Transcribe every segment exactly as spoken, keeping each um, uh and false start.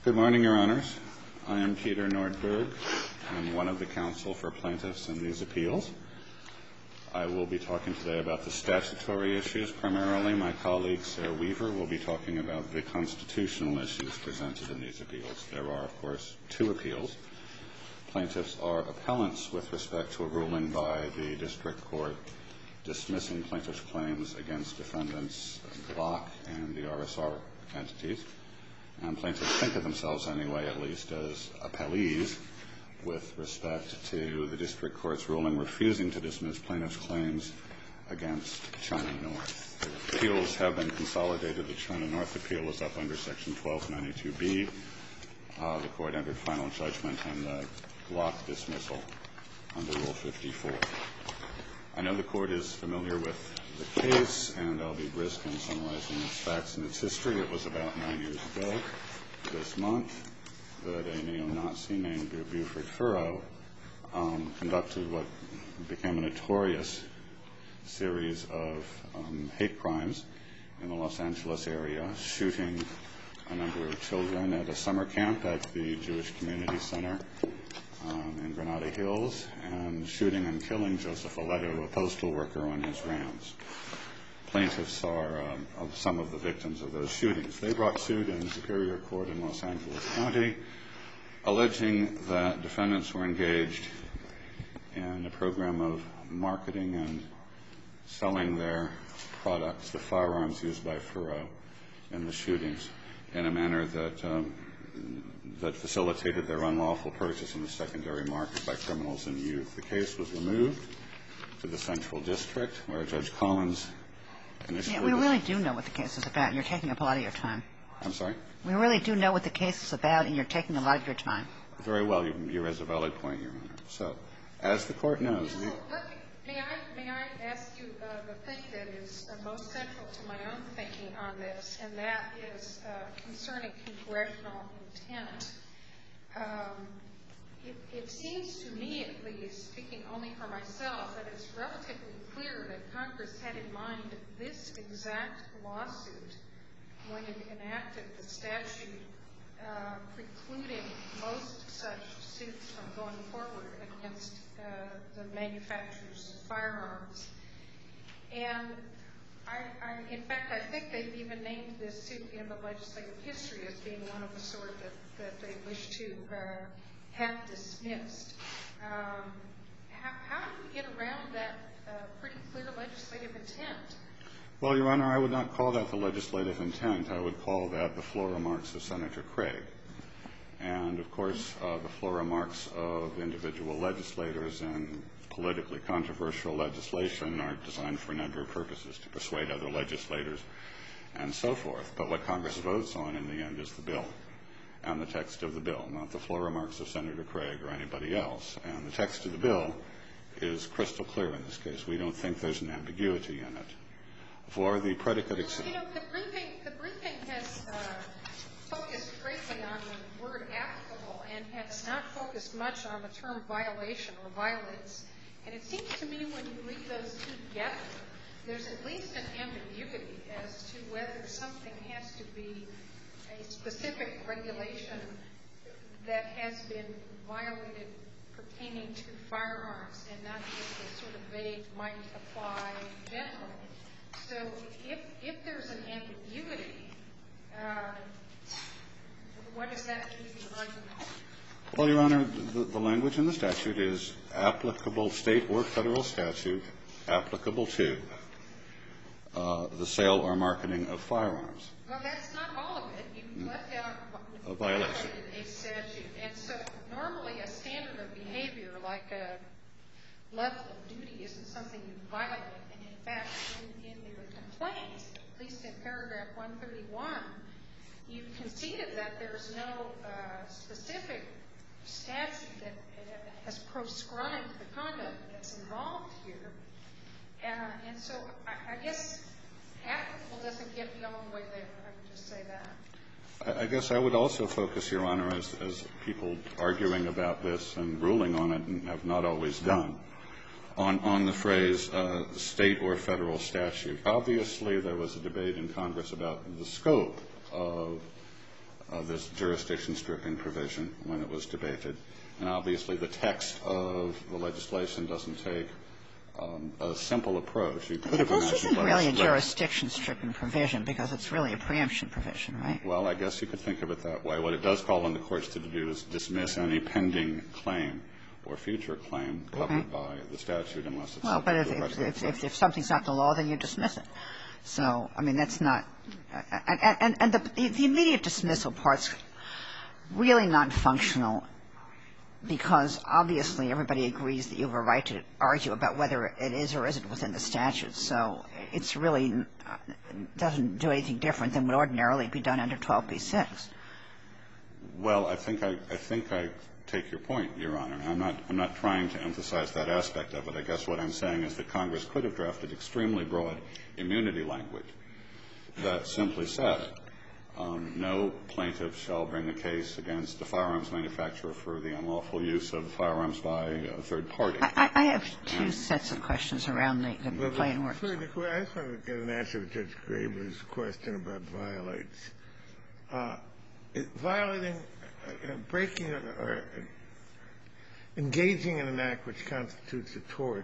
Good morning, Your Honors. I am Peter Nordberg. I'm one of the counsel for plaintiffs in these appeals. I will be talking today about the statutory issues primarily. My colleague, Sarah Weaver, will be talking about the constitutional issues presented in these appeals. There are, of course, two appeals. Plaintiffs are appellants with respect to a ruling by the district court dismissing plaintiffs' claims against defendants Glock and the R S R entities. And plaintiffs think of themselves anyway, at least, as appellees with respect to the district court's ruling refusing to dismiss plaintiffs' claims against China North. The appeals have been consolidated. The China North appeal is up under Section twelve ninety-two B. Uh, the court entered final judgment on the Glock dismissal under Rule fifty-four. I know the court is familiar with the case, and I'll be brisk in summarizing its facts and its history. It was about nine years ago this month that a neo-Nazi named Buford Furrow um, conducted what became a notorious series of um, hate crimes in the Los Angeles area, shooting a number of children at a summer camp at the Jewish Community Center um, in Granada Hills, and shooting and killing Joseph Aledo, a postal worker, on his rounds. Plaintiffs are um, of some of the victims of those shootings. They brought suit in Superior Court in Los Angeles County, alleging that defendants were engaged in a program of marketing and selling their products, the firearms used by Furrow in the shootings, in a manner that um, that facilitated their unlawful purchase in the secondary market by criminals and youth. The case was removed to the Central District, where Judge Collins initially... Yeah, we really do know what the case is about, and you're taking up a lot of your time. I'm sorry? We really do know what the case is about, and you're taking a lot of your time. Very well. You, you raise a valid point, Your Honor. So, as the Court knows... The, May I, may I ask you uh, the thing that is uh, most central to my own thinking on this, and that is uh, concerning congressional intent. Um, it, it seems to me, at least, speaking only for myself, that it's relatively clear that Congress had in mind this exact lawsuit when it enacted the statute uh, precluding most such suits from going forward against uh, the manufacturers of firearms. And I, I, in fact, I think they've even named this suit in the legislative history as being one of the sort that, that they wish to uh, have dismissed. Um, how, how do we get around that uh, pretty clear legislative intent? Well, Your Honor, I would not call that the legislative intent. I would call that the floor remarks of Senator Craig. And, of course, uh, the floor remarks of individual legislators in politically controversial legislation are designed for a number of purposes, to persuade other legislators and so forth. But what Congress votes on in the end is the bill and the text of the bill, not the floor remarks of Senator Craig or anybody else. And the text of the bill is crystal clear in this case. We don't think there's an ambiguity in it. For the predicate... Well, you know, the briefing, the briefing has uh, focused greatly on the word applicable and has not focused much on the term violation or violates. And it seems to me when you read those two together, there's at least an ambiguity as to whether something has to be a specific regulation that has been violated pertaining to firearms and not just a sort of vague might apply generally. So if, if there's an ambiguity, uh, what does that do to the argument? Well, Your Honor, the, the language in the statute is applicable, state or federal statute, applicable to uh, the sale or marketing of firearms. Well, that's not all of it. You left out a violation. A statute. And so normally a standard of behavior like a level of duty isn't something you violate. And in fact, in, in your complaint, at least in paragraph one thirty-one, you've conceded that there's no uh, specific statute that has proscribed the conduct that's involved here. Uh, and so I, I guess applicable doesn't get me all the way there. I would just say that. I, I guess I would also focus, Your Honor, as, as people arguing about this and ruling on it and have not always done, on, on the phrase uh, state or federal statute. Obviously, there was a debate in Congress about the scope of uh, this jurisdiction stripping provision when it was debated. And obviously the text of the legislation doesn't take um, a simple approach. You could have imagined this isn't really a legislation. jurisdiction stripping provision because it's really a preemption provision, right? Well, I guess you could think of it that way. What it does call on the courts to do is dismiss any pending claim or future claim covered Okay. by the statute unless it's Well, but if, subject to a if, precedent. if, if something's not the law, then you dismiss it. So, I mean, that's not – and, and, and the, the immediate dismissal part's really non-functional because obviously everybody agrees that you have a right to argue about whether it is or isn't within the statute. So it's really – doesn't do anything different than would ordinarily be done under twelve b six. Well, I think I, I think I take your point, Your Honor. I'm not, I'm not trying to emphasize that aspect of it. I guess what I'm saying is that Congress could have drafted extremely broad immunity language that simply said, um, no plaintiff shall bring a case against a firearms manufacturer for the unlawful use of firearms by a third party. I, I have two and, sets of questions around the, the well, plain words. I just wanted to get an answer to Judge Graber's question about violates. Uh, it, violating Uh, breaking or engaging in an act which constitutes a tort,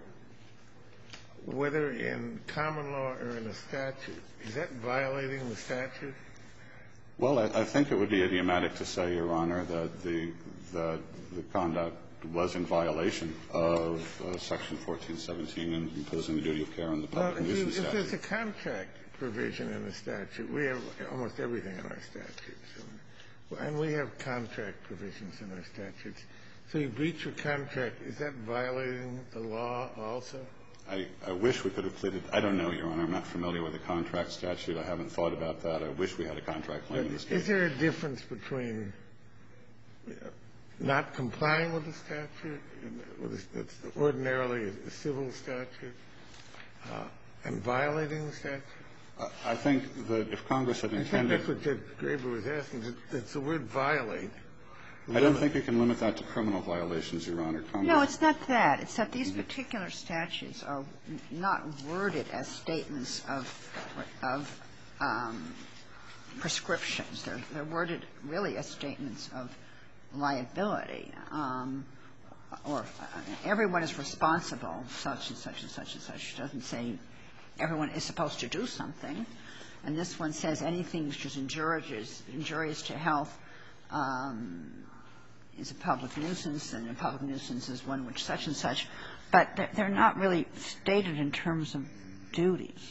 whether in common law or in a statute, is that violating the statute? Well, I, I think it would be idiomatic to say, Your Honor, that the, the, the conduct was in violation of uh, Section fourteen seventeen and imposing the duty of care on the public well, nuisance if, statute. if there's a contract provision in the statute, we have almost everything in our statutes. And we have contract provisions in our statutes. So you breach your contract, is that violating the law also? I, I wish we could have pleaded. I don't know, Your Honor. I'm not familiar with the contract statute. I haven't thought about that. I wish we had a contract claim in this case. Is there a difference between you know, not complying with the statute, with a, that's ordinarily a civil statute, uh, and violating the statute? I think that if Congress had intended... I think that's what Judge Graber was asking. It's the word violate. I don't think you can limit that to criminal violations, Your Honor. Congress... No, it's not that. It's that these particular statutes are not worded as statements of of um, prescriptions. They're, they're worded really as statements of liability. Um, or uh, everyone is responsible, such and such and such and such. It doesn't say everyone is supposed to do something. And this one says anything which is injurious, injurious to health um, is a public nuisance, and a public nuisance is one which such and such. But they're not really stated in terms of duties.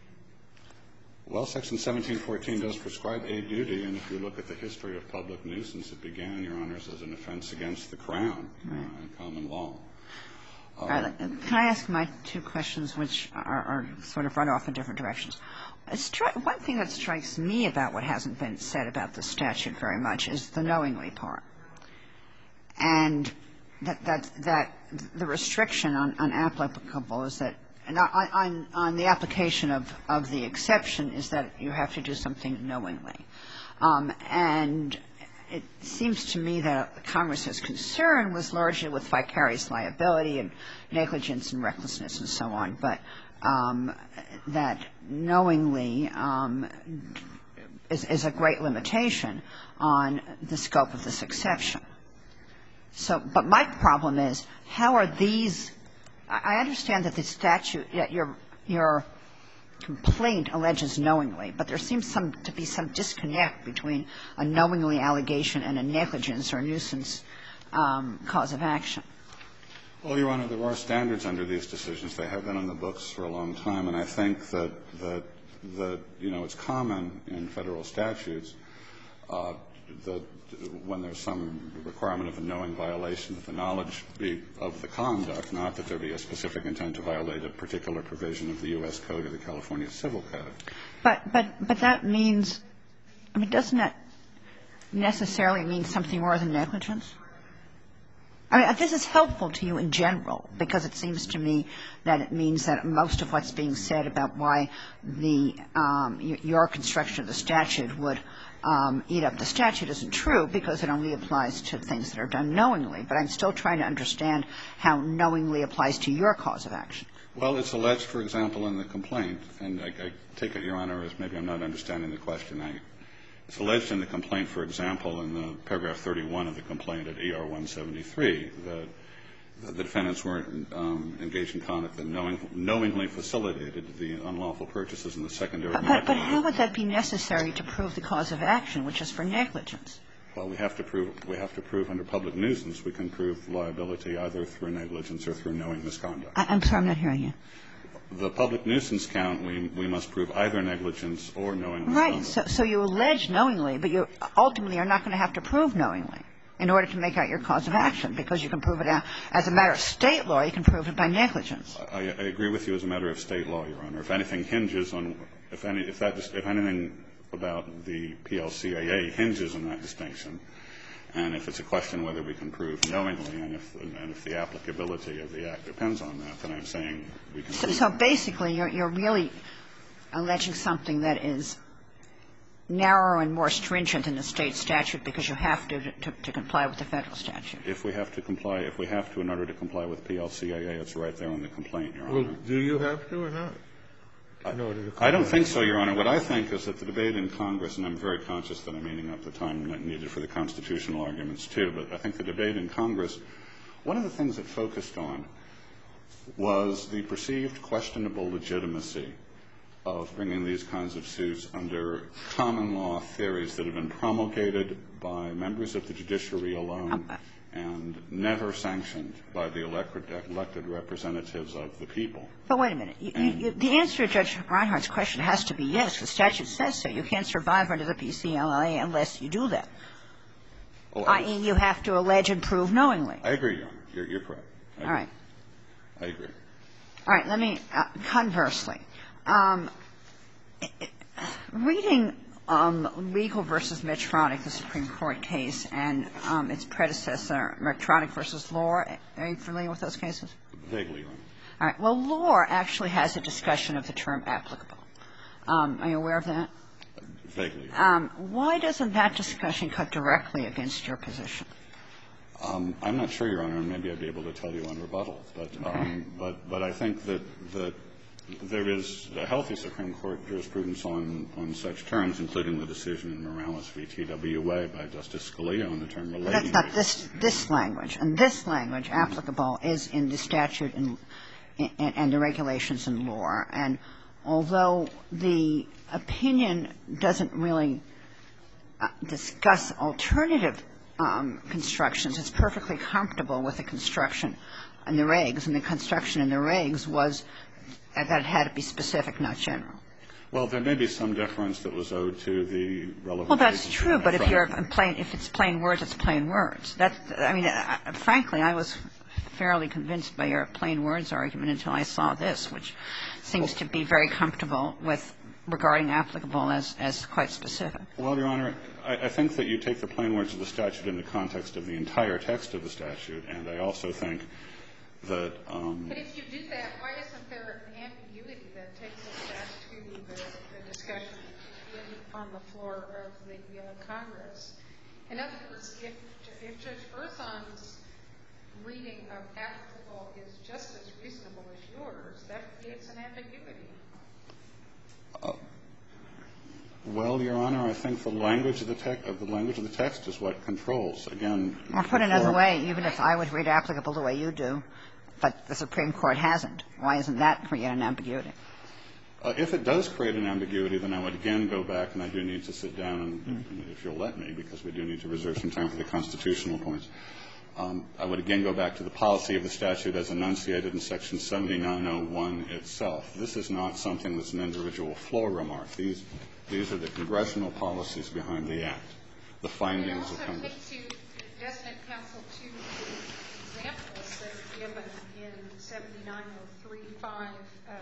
Well, Section seventeen fourteen does prescribe a duty, and if you look at the history of public nuisance, it began, Your Honors, as an offense against the Crown uh, in common law. All right. Can I ask my two questions, which are, are sort of run off in different directions? Stri- one thing that strikes me about what hasn't been said about the statute very much is the knowingly part, and that that that the restriction on, on applicable is that on, on on the application of of the exception is that you have to do something knowingly, um, and it seems to me that Congress's concern was largely with vicarious liability and negligence and recklessness and so on, but um, that knowingly um, is, is a great limitation on the scope of this exception. So, but my problem is, how are these – I understand that the statute, that your your complaint alleges knowingly, but there seems some to be some disconnect between a knowingly allegation and a negligence or nuisance um, cause of action. Well, Your Honor, there are standards under these decisions. They have been on the books for a long time, and I think that, that, that you know, it's common in federal statutes uh, that when there's some requirement of a knowing violation, that the knowledge be of the conduct, not that there be a specific intent to violate a particular provision of the U S Code or the California Civil Code. But, but, but that means, I mean, doesn't that necessarily mean something more than negligence? I mean, this is helpful to you in general, because it seems to me that it means that most of what's being said about why the um, your construction of the statute would um, eat up the statute isn't true, because it only applies to things that are done knowingly. But I'm still trying to understand how knowingly applies to your cause of action. Well, it's alleged, for example, in the complaint, and I, I take it, Your Honor, as maybe I'm not understanding the question. I, It's alleged in the complaint, for example, in the paragraph thirty-one of the complaint at E R one seventy-three, that the defendants were um, engaged in conduct that knowing, knowingly facilitated the unlawful purchases in the secondary but, market. But how would that be necessary to prove the cause of action, which is for negligence? Well, we have to prove we have to prove under public nuisance. We can prove liability either through negligence or through knowing misconduct. I, I'm sorry, I'm not hearing you. The public nuisance count, we we must prove either negligence or knowing misconduct. Right. So, so you allege knowingly, but you ultimately are not going to have to prove knowingly in order to make out your cause of action, because you can prove it out as a matter of state law. You can prove it by negligence. I, I agree with you as a matter of state law, Your Honor. If anything hinges on, if any, if that, if anything about the P L C A A hinges on that distinction, and if it's a question whether we can prove knowingly, and if and if the applicability of the act depends on that, then I'm saying we can. So, prove so it. basically, you're you're really alleging something that is narrower and more stringent in the state statute because you have to, to to comply with the federal statute. If we have to comply, if we have to in order to comply with P L C A A, it's right there in the complaint, Your Honor. Well, do you have to or not? In order to I don't think so, Your Honor. What I think is that the debate in Congress, and I'm very conscious that I'm eating up the time needed for the constitutional arguments too, but I think the debate in Congress, one of the things it focused on was the perceived questionable legitimacy of bringing these kinds of suits under common law theories that have been promulgated by members of the judiciary alone and never sanctioned by the elected, elected representatives of the people. But wait a minute. You, you, the answer to Judge Reinhart's question has to be yes. The statute says so. You can't survive under the P C L A unless you do that. Oh, I mean, you have to allege and prove knowingly. I agree, Your Honor. You're, you're correct. I All right. I agree. All right. Let me uh, conversely. Um, reading um, Legal versus Medtronic, the Supreme Court case, and um, its predecessor, Medtronic versus Lohr, are you familiar with those cases? Vaguely, Your Honor. All right. Well, Lohr actually has a discussion of the term applicable. Um, are you aware of that? Vaguely. Um, why doesn't that discussion cut directly against your position? Um, I'm not sure, Your Honor, and maybe I'd be able to tell you on rebuttal. But, um, but, but I think that, that there is a healthy Supreme Court jurisprudence on, on such terms, including the decision in Morales v. T W A by Justice Scalia on the term relating. That's not this, this language. And this language, applicable, is in the statute and, and, and the regulations in Lohr. And although the opinion doesn't really uh, discuss alternative um, constructions, it's perfectly comfortable with the construction in the regs. And the construction in the regs was that it had to be specific, not general. Well, there may be some deference that was owed to the relevant. Well, that's true, but if you're plain, if it's plain words, it's plain words. That's, I mean, I, frankly, I was fairly convinced by your plain words argument until I saw this, which seems to be very comfortable with regarding applicable as, as quite specific. Well, Your Honor, I, I think that you take the plain words of the statute in the context of the entire text of the statute, and I also think that. Um, but if you do that, why isn't there an ambiguity that takes us back to the, the discussion in, on the floor of the uh, Congress? In other words, if, if Judge Berzon's reading of applicable is just as reasonable as yours, that creates an ambiguity. Uh, well, Your Honor, I think the language of the text of the language of the text is what controls. Again, or put another way, even if I would read applicable the way you do, but the Supreme Court hasn't, why isn't that create an ambiguity? Uh, if it does create an ambiguity, then I would again go back, and I do need to sit down, and mm-hmm. if you'll let me, because we do need to reserve some time for the constitutional points. Um, I would again go back to the policy of the statute as enunciated in Section seventy-nine oh one itself. This is not something that's an individual floor remark. These, these are the congressional policies behind the Act, the findings of Congress. I also take to Designate Counsel to the examples that are given in seventy-nine oh three five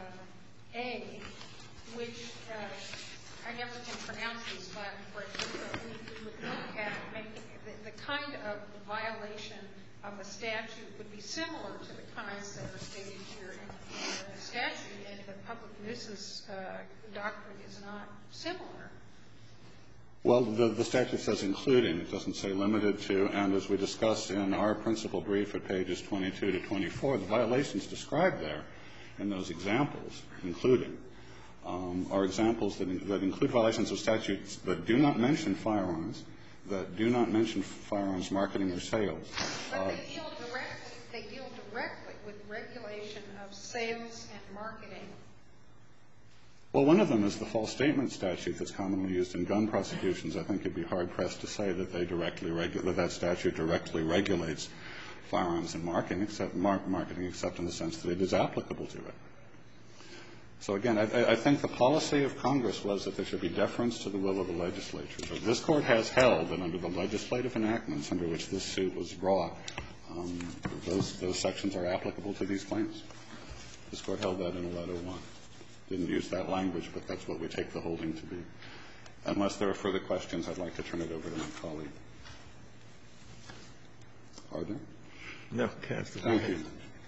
A, which uh, I never can pronounce these Latin phrases, but we, we would look at making the, the kind of violation of a statute would be similar to the kinds that are stated here in, in the statute, and the public nuisance uh, doctrine is not similar. Well, the, the statute says including. It doesn't say limited to. And as we discussed in our principal brief at pages twenty-two to twenty-four, the violations described there in those examples, including, um, are examples that, in, that include violations of statutes that do not mention firearms, that do not mention firearms marketing or sales. But Uh, they deal directly, they deal directly with regulation of sales and marketing. Well, one of them is the false statement statute that's commonly used in gun prosecutions. I think you'd be hard-pressed to say that they directly regu- that that statute directly regulates firearms and marketing, except mar- marketing, except in the sense that it is applicable to it. So again, I, I think the policy of Congress was that there should be deference to the will of the legislature. But this Court has held that under the legislative enactments under which this suit was brought, um, those, those sections are applicable to these claims. This Court held that in eleven oh one. Didn't use that language, but that's what we take the holding to be. Unless there are further questions, I'd like to turn it over to my colleague. Are there? No, Counsel. Thank you.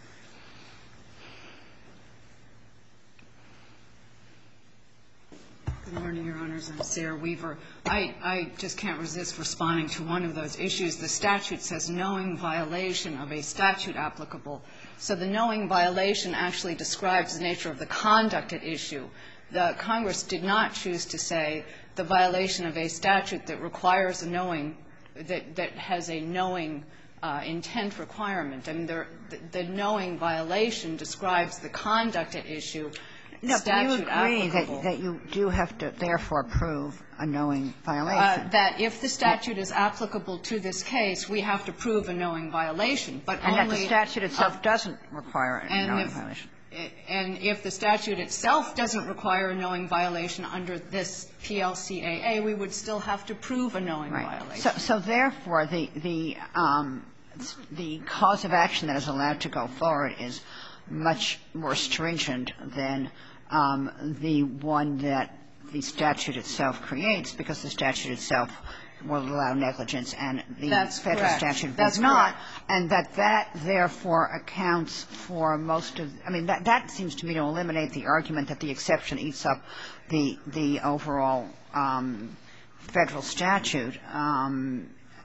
Good morning, Your Honors. I'm Sarah Weaver. I, I just can't resist responding to one of those issues. The statute says knowing violation of a statute applicable. So the knowing violation actually describes the nature of the conduct at issue. The Congress did not choose to say the violation of a statute that requires a knowing, that, that has a knowing uh, intent requirement. I mean, there, the, the knowing violation describes the conduct at issue. No, but you agree that, applicable. that you do have to therefore prove a knowing violation. Uh, that if the statute is applicable to this case, we have to prove a knowing violation, but and only that the statute itself uh, doesn't require a and knowing if, violation. And if the statute itself doesn't require a knowing violation under this P L C A A, we would still have to prove a knowing Right. violation. So, so therefore, the the um, the cause of action that is allowed to go forward is much more stringent than um, the one that the statute itself creates, because the statute itself will allow negligence and the That's federal correct. statute That's does not, correct. and that that therefore accounts for most of – I mean, that, that seems to me to eliminate the argument that the exception eats up the, the overall um, federal statute um,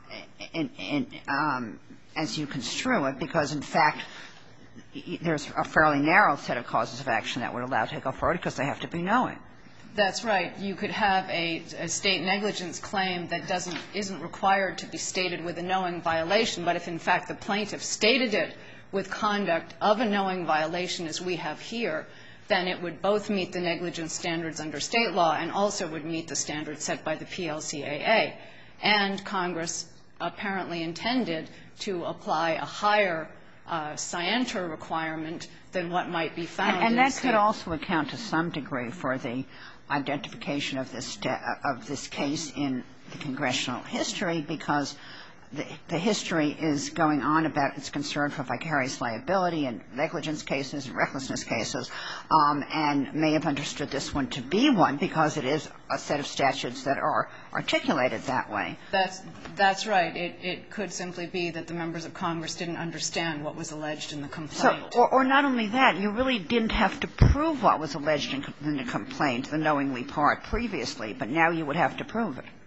in, in, um, as you construe it, because, in fact, there's a fairly narrow set of causes of action that would allow it to go forward because they have to be knowing. That's right. You could have a, a state negligence claim that doesn't isn't required to be stated with a knowing violation, but if in fact the plaintiff stated it with conduct of a knowing violation as we have here, then it would both meet the negligence standards under state law and also would meet the standards set by the P L C A A. And Congress apparently intended to apply a higher uh, scienter requirement than what might be found And, and in that state. could also account to some degree for the identification of this of this case in the congressional history, because the, the history is going on about its concern for vicarious liability and negligence cases and recklessness cases, um, and may have understood this one to be one because it is a set of statutes that are articulated that way. That's that's right. It it could simply be that the members of Congress didn't understand what was alleged in the complaint. So, or, or not only that, you really didn't have to prove what was alleged in, in the complaint, the knowingly part, previously, but now you would have to prove it.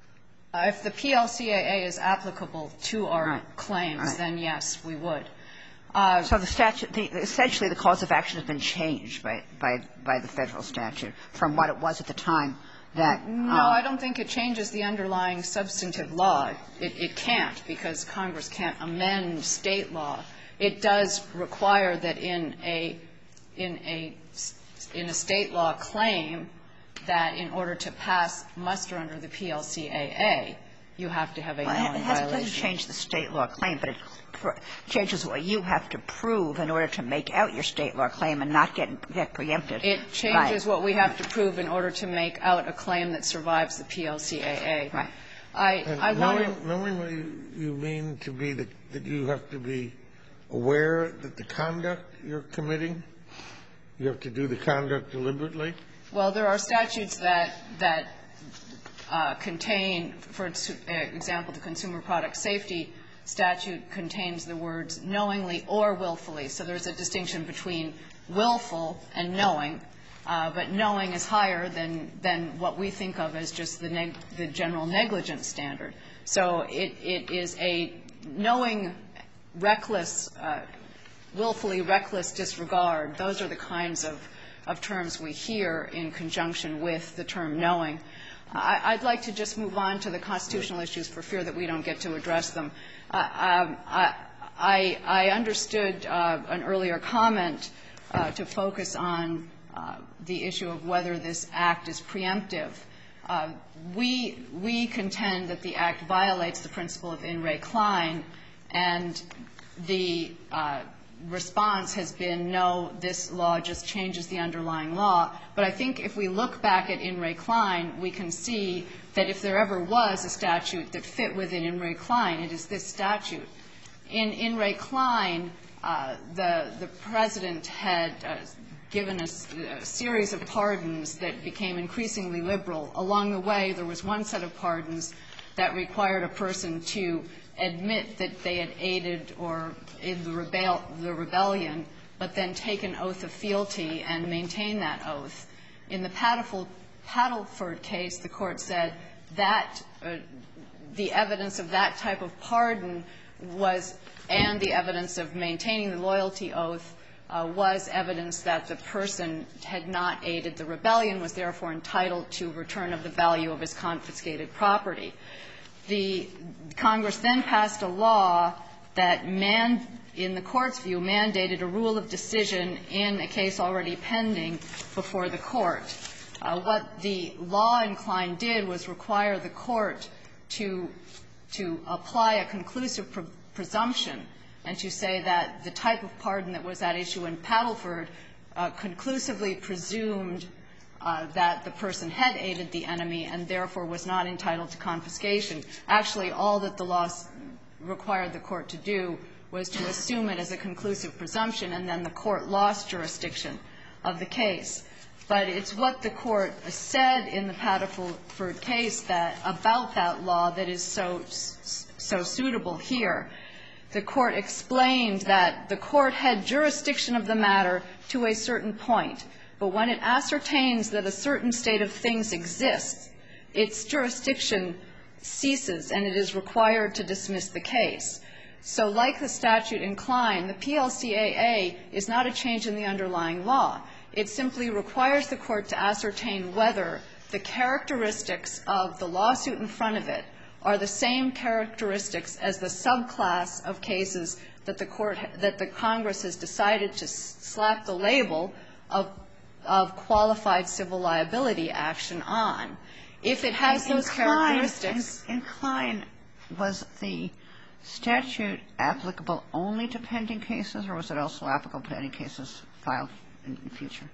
Uh, if the P L C A A is applicable to our Right. claims, Right. then yes, we would. Uh, So the statute, the, essentially the cause of action has been changed by, by, by the federal statute from what it was at the time that. no, uh, I don't think it changes the underlying substantive law. It, it can't, because Congress can't amend state law. It does require that in a in a in a state law claim that in order to pass muster under the P L C A A, you have to have a Well, knowing it has, violation. doesn't change the state law claim, but it pr- changes what you have to prove in order to make out your state law claim and not get, get preempted. It changes what we have to prove in order to make out a claim that survives the P L C A A. Right. I, And I want knowing, to. knowing what you, you mean to be that, that you have to be aware that the conduct you're committing, you have to do the conduct deliberately? Well, there are statutes that that uh, contain, for example, the Consumer Product Safety statute contains the words knowingly or willfully. So there's a distinction between willful and knowing, uh, but knowing is higher than than what we think of as just the neg- the general negligence standard. So it it is a knowing, reckless, uh, willfully reckless disregard. Those are the kinds of of terms we hear in conjunction with the term knowing. I, I'd like to just move on to the constitutional issues for fear that we don't get to address them. Uh, um, I, I, I understood uh, an earlier comment uh, to focus on uh, the issue of whether this act is preemptive. Uh, we, we contend that the act violates the principle of in re Klein, and the uh, response has been, no, this law just changes the underlying law. But I think if we look back at in re Klein, we can see that if there ever was a statute that fit within in re Klein, it is this statute. In in re Klein, uh, the, the President had uh, given us a, a series of pardons that became increasingly liberal. Along the way, there was one set of pardons that required a person to admit that they had aided or in the, rebel, the rebellion, but then take an oath of fealty and maintain that oath. In the Paddleford, Paddleford case, the Court said that uh, the evidence of that type of pardon was, and the evidence of maintaining the loyalty oath uh, was evidence that the person had not aided the rebellion, was therefore entitled to return of the value of his confiscated property. The Congress then passed a law that, man, in the Court's view, mandated a rule of decision in a case already pending before the Court. Uh, what the law in Klein did was require the Court to, to apply a conclusive pre- presumption and to say that the type of pardon that was at issue in Paddleford uh, conclusively presumed Uh, that the person had aided the enemy and therefore was not entitled to confiscation. Actually, all that the law required the Court to do was to assume it as a conclusive presumption, and then the Court lost jurisdiction of the case. But it's what the Court said in the Paddleford case that about that law that is so so suitable here. The Court explained that the Court had jurisdiction of the matter to a certain point, but when it ascertains that a certain state of things exists, its jurisdiction ceases and it is required to dismiss the case. So like the statute in Klein, the P L C A A is not a change in the underlying law. It simply requires the Court to ascertain whether the characteristics of the lawsuit in front of it are the same characteristics as the subclass of cases that the Court, that the Congress has decided to slap the label of of qualified civil liability action on. If it has those characteristics. In Klein, was the statute applicable only to pending cases, or was it also applicable to any cases filed in the future?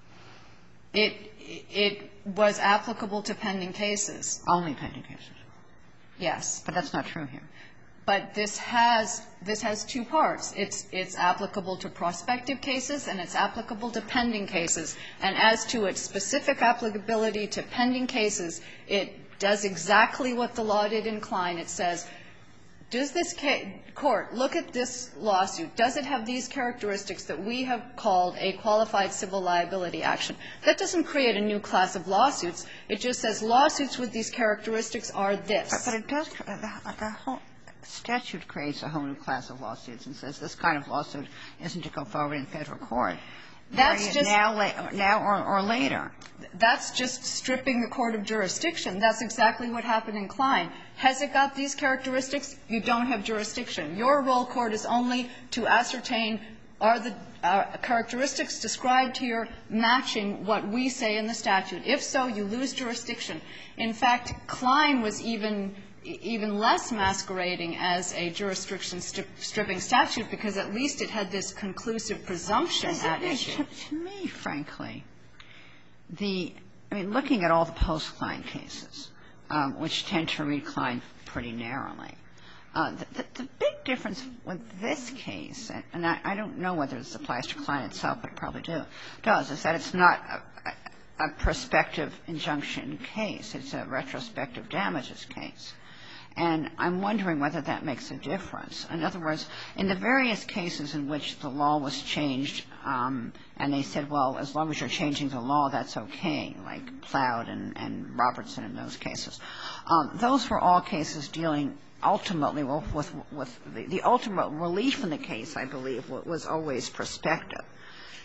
It it was applicable to pending cases. Only pending cases. Yes. But that's not true here. But this has this has two parts. It's it's applicable to prospective cases and it's applicable to pending cases. And as to its specific applicability to pending cases, it does exactly what the law did in Klein. It says, does this ca- court look at this lawsuit? Does it have these characteristics that we have called a qualified civil liability action? That doesn't create a new class of lawsuits. It just says lawsuits with these characteristics are this. But, but it does the, the whole statute creates a whole new class of lawsuits and says this kind of lawsuit isn't to go forward in federal court. That's just now, now or, or later. That's just stripping the court of jurisdiction. That's exactly what happened in Klein. Has it got these characteristics? You don't have jurisdiction. Your role, court, is only to ascertain are the uh, characteristics described here matching what we say in the statute. If so, you lose jurisdiction. In fact, Klein was even even less masquerading as a jurisdiction strip, stripping statute because at least it had this conclusive presumption at issue. To, to me, frankly, the I mean, looking at all the post-Klein cases, um, which tend to read Klein pretty narrowly, uh, the, the, the big difference with this case, and, and I, I don't know whether this applies to Klein itself, but it probably do, does, is that it's not a, a, a prospective injunction case. It's a retrospective damages case. And I'm wondering whether that makes a difference. In other words, in the various cases in which the law was changed, um, and they said, well, as long as you're changing the law, that's okay, like Plowd and, and Robertson in those cases, um, those were all cases dealing ultimately with, with, with the, the ultimate relief in the case, I believe, was always prospective.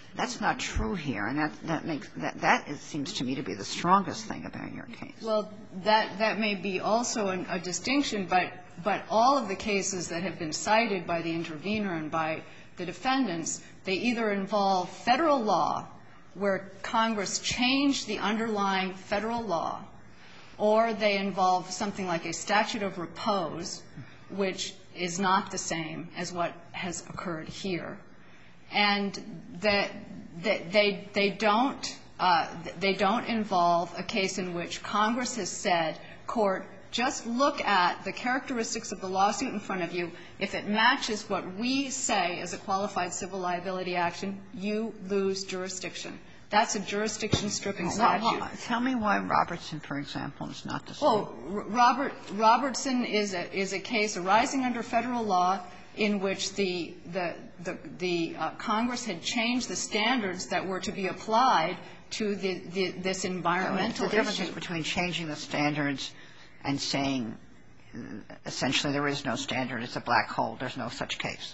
That's not true here, and that that makes that that is, seems to me to be the strongest thing about your case. Well, that that may be also an, a distinction, but but all of the cases that have been cited by the intervener and by the defendants, they either involve Federal law, where Congress changed the underlying Federal law, or they involve something like a statute of repose, which is not the same as what has occurred here. And that they they don't uh, they don't involve a case in which Congress has said, court, just look at the characteristics of the lawsuit in front of you. If it matches what we say is a qualified civil liability action, you lose jurisdiction. That's a jurisdiction-stripping statute. Well, well, tell me why Robertson, for example, is not the same. Well, Robert Robertson is a is a case arising under Federal law in which the the the, the uh, Congress had changed the standards that were to be applied to the, the this environmental The difference issue. is between changing the standards and saying essentially there is no standard, it's a black hole, there's no such case.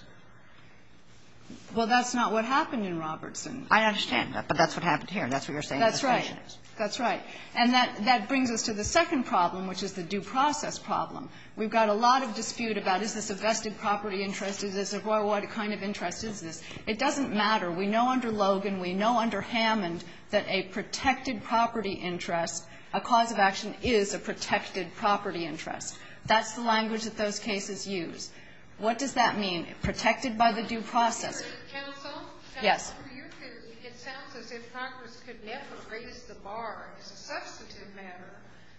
Well, that's not what happened in Robertson. I understand that, but that's what happened here. That's what you're saying. That's the right. is. That's right. And that, that brings us to the second problem, which is the due process problem. We've got a lot of dispute about, is this a vested property interest? Is this a, or what kind of interest is this? It doesn't matter. We know under Logan, we know under Hammond that a protected property interest, a cause of action is a protected property interest. That's the language that those cases use. What does that mean? Protected by the due process. Counsel? Yes. For your theory, it sounds as if Congress could never raise the bar as a substantive matter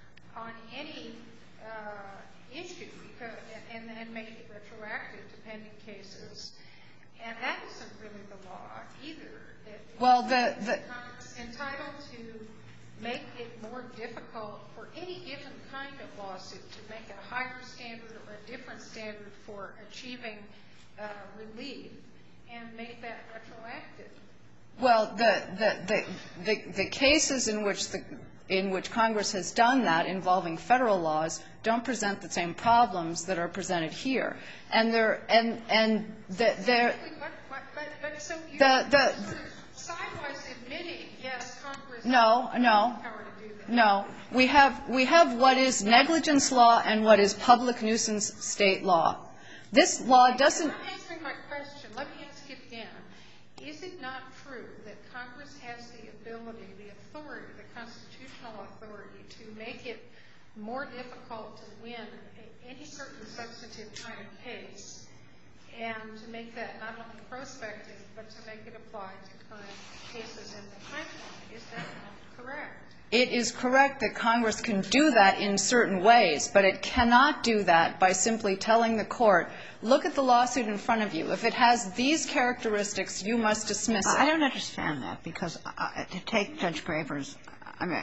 on any uh, issue because, and, and make it retroactive to pending cases. And that isn't really the law either. It, well, the, the Congress is entitled to make it more difficult for any given kind of lawsuit to make a higher standard or a different standard for achieving uh, relief and make that retroactive. Well, the, the, the, the, the cases in which the in which Congress has done that involving Federal laws don't present the same problems that are presented here. And they're and and the, they're But, but, but, but so you're the, the, sort of sidewise admitting, yes, Congress no, no, has the power to do that. no. We have we have what is negligence law and what is public nuisance state law. This law doesn't. I'm answering my question. Let me ask it again. Is it not true that Congress has the ability, the authority, the constitutional authority to make it more difficult to win any certain substantive kind of case and to make that not only prospective but to make it apply to current cases in the pipeline? Is that not correct? It is correct that Congress can do that in certain ways, but it cannot do that by simply telling the court, look at the lawsuit in front of you. If it has these characteristics, you must dismiss it. I don't understand that, because uh, to take Judge Graber's I mean,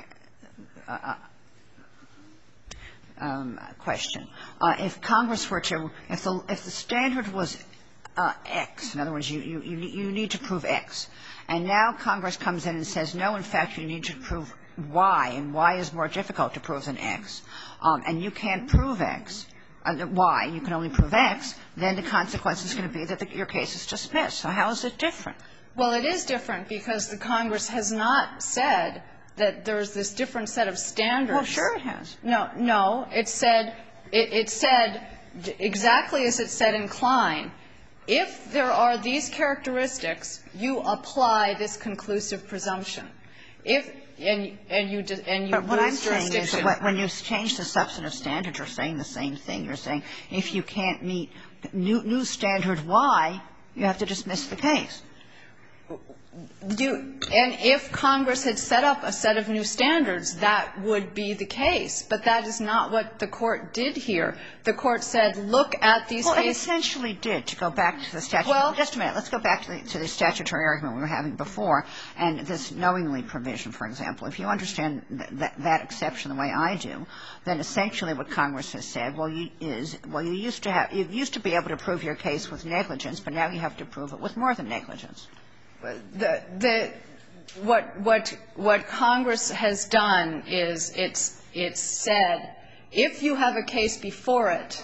uh, um, question, uh, if Congress were to, if the, if the standard was uh, X, in other words, you, you, you need to prove X, and now Congress comes in and says, no, in fact, you need to prove Y, and Y is more difficult to prove than X, um, and you can't prove X, uh, Y, you can only prove X, then the consequence is going to be that the, your case is dismissed. So how is it different? Well, it is different because the Congress has not said that there's this different set of standards. Well, sure it has. No, no. It said, it, it said exactly as it said in Klein, if there are these characteristics, you apply this conclusive presumption. If And, and you and you But what I'm lose saying is jurisdiction. that when you change the substantive standard, you're saying the same thing. You're saying if you can't meet new, new standard Y, you have to dismiss the case. You, and if Congress had set up a set of new standards, that would be the case. But that is not what the Court did here. The Court said, look at these well, cases. Well, it essentially did, to go back to the statute. Well, just a minute. Let's go back to the, to the statutory argument we were having before, and this knowingly provision, for example. If you understand th- that, that exception the way I do, then essentially what Congress has said, well, you, is, well, you used to have, you used to be able to prove your case with negligence, but now you have to prove it with more than negligence. The, the, what, what, what Congress has done is it's, it's said, if you have a case before it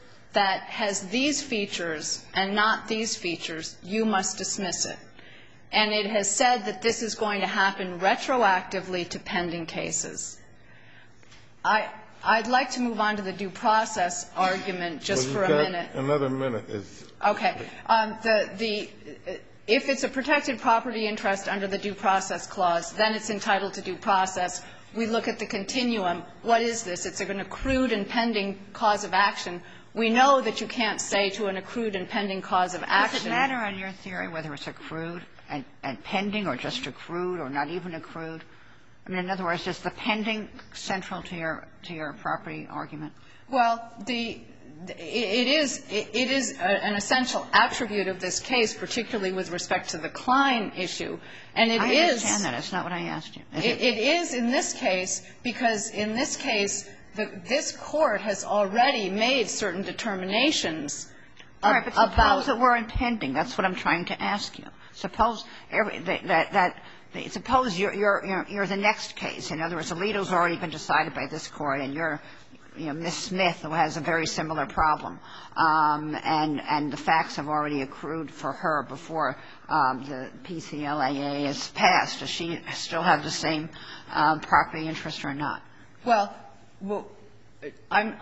that has these features and not these features, you must dismiss it. And it has said that this is going to happen retroactively to pending cases. I, I'd like to move on to the due process argument just well, for a got minute. Another minute is. Okay. Um, the, the, if it's a protected property interest under the due process clause, then it's entitled to due process. We look at the continuum. What is this? It's an accrued and pending cause of action. We know that you can't say to an accrued and pending cause of action. Does it matter on your theory whether it's accrued and, and pending or just accrued or not even accrued? I mean, in other words, is the pending central to your to your property argument? Well, the it is it is an essential attribute of this case, particularly with respect to the Klein issue, and it I is. I understand that. It's not what I asked you. It, it is in this case because in this case, the, this court has already made certain determinations All right, but about. Suppose it were impending. That's what I'm trying to ask you. Suppose every, that that. that Suppose you're, you're, you're the next case. In other words, Alito's already been decided by this court, and you're, you know, Miss Smith, who has a very similar problem, um, and, and the facts have already accrued for her before um, the P C L A A is passed. Does she still have the same um, property interest or not? Well, well I'm,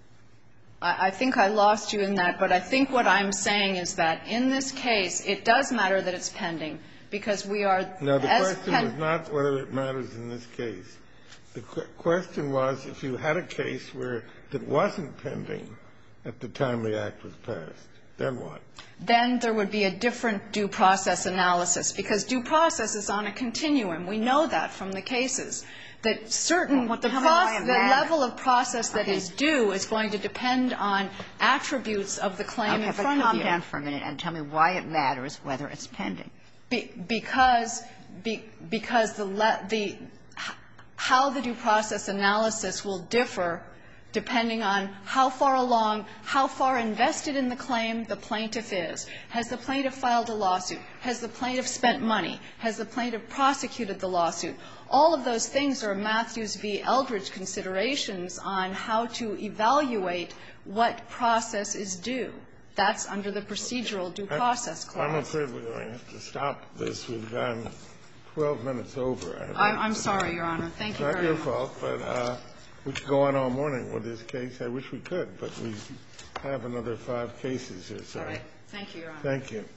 I think I lost you in that, but I think what I'm saying is that in this case, it does matter that it's pending. Because we are now, the as question was not whether it matters in this case. The qu question was if you had a case where it wasn't pending at the time the act was passed, then what? Then there would be a different due process analysis, because due process is on a continuum. We know that from the cases. That certain, well, the, process, the level of process that okay. is due is going to depend on attributes of the claim okay, in front but of you. calm down for a minute and tell me why it matters whether it's pending. Be, because be, because the, le, the how the due process analysis will differ depending on how far along, how far invested in the claim the plaintiff is. Has the plaintiff filed a lawsuit? Has the plaintiff spent money? Has the plaintiff prosecuted the lawsuit? All of those things are Matthews v. Eldridge considerations on how to evaluate what process is due. That's under the procedural due process clause. I'm afraid we're going to have to stop this. We've gone twelve minutes over. I'm, I'm sorry, Your Honor. Thank you very much. It's not your fault, but uh, we could go on all morning with this case. I wish we could, but we have another five cases here. So. All right. Thank you, Your Honor. Thank you.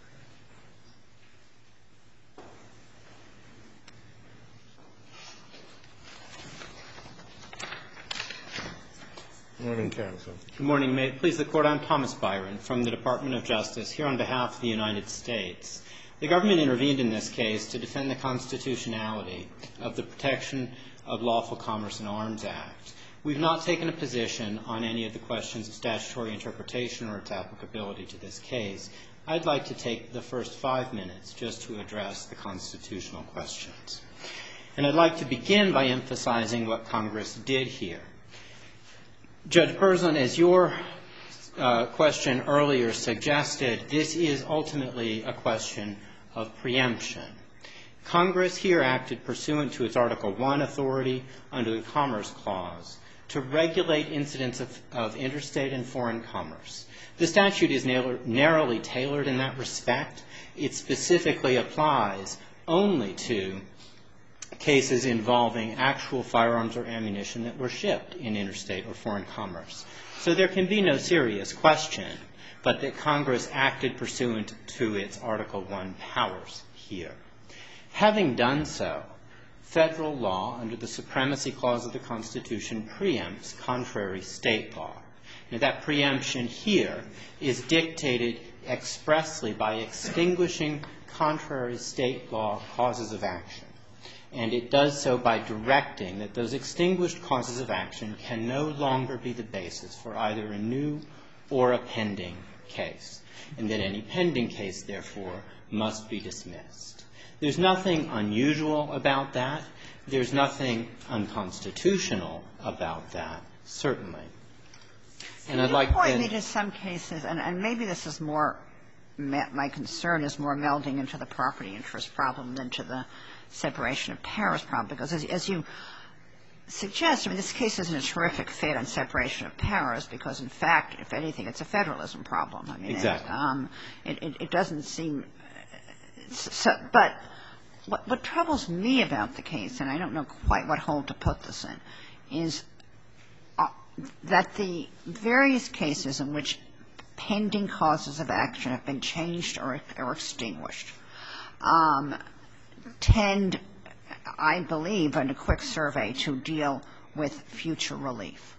Good morning, counsel. Good morning. May it please the Court, I'm Thomas Byron from the Department of Justice, here on behalf of the United States. The government intervened in this case to defend the constitutionality of the Protection of Lawful Commerce in Arms Act. We've not taken a position on any of the questions of statutory interpretation or its applicability to this case. I'd like to take the first five minutes just to address the constitutional questions. And I'd like to begin by emphasizing what Congress did here. Judge Berzon, as your uh, question earlier suggested, this is ultimately a question of preemption. Congress here acted pursuant to its Article one authority under the Commerce Clause to regulate incidents of, of interstate and foreign commerce. The statute is narrow, narrowly tailored in that respect. It specifically applies only to cases involving actual firearms or ammunition that were shipped in interstate or foreign commerce. So there can be no serious question but that Congress acted pursuant to its Article one powers here. Having done so, federal law under the Supremacy Clause of the Constitution preempts contrary state law. Now, that preemption here is dictated expressly by extinguishing contrary state law causes of action. And it does so by directing that those extinguished causes of action can no longer be the basis for either a new or a pending case, and that any pending case, therefore, must be dismissed. There's nothing unusual about that. There's nothing unconstitutional about that, certainly. And I'd like to point me to some cases, and, and maybe this is more, my concern is more melding into the property interest problem than to the separation of powers problem, because as, as you suggest, I mean, this case isn't a terrific fit on separation of powers because, in fact, if anything, it's a federalism problem. I mean, exactly. It, um, it, it, it doesn't seem So, but what, what troubles me about the case, and I don't know quite what hole to put this in, is uh, that the various cases in which pending causes of action have been changed or, or extinguished um, tend, I believe, in a quick survey, to deal with future relief.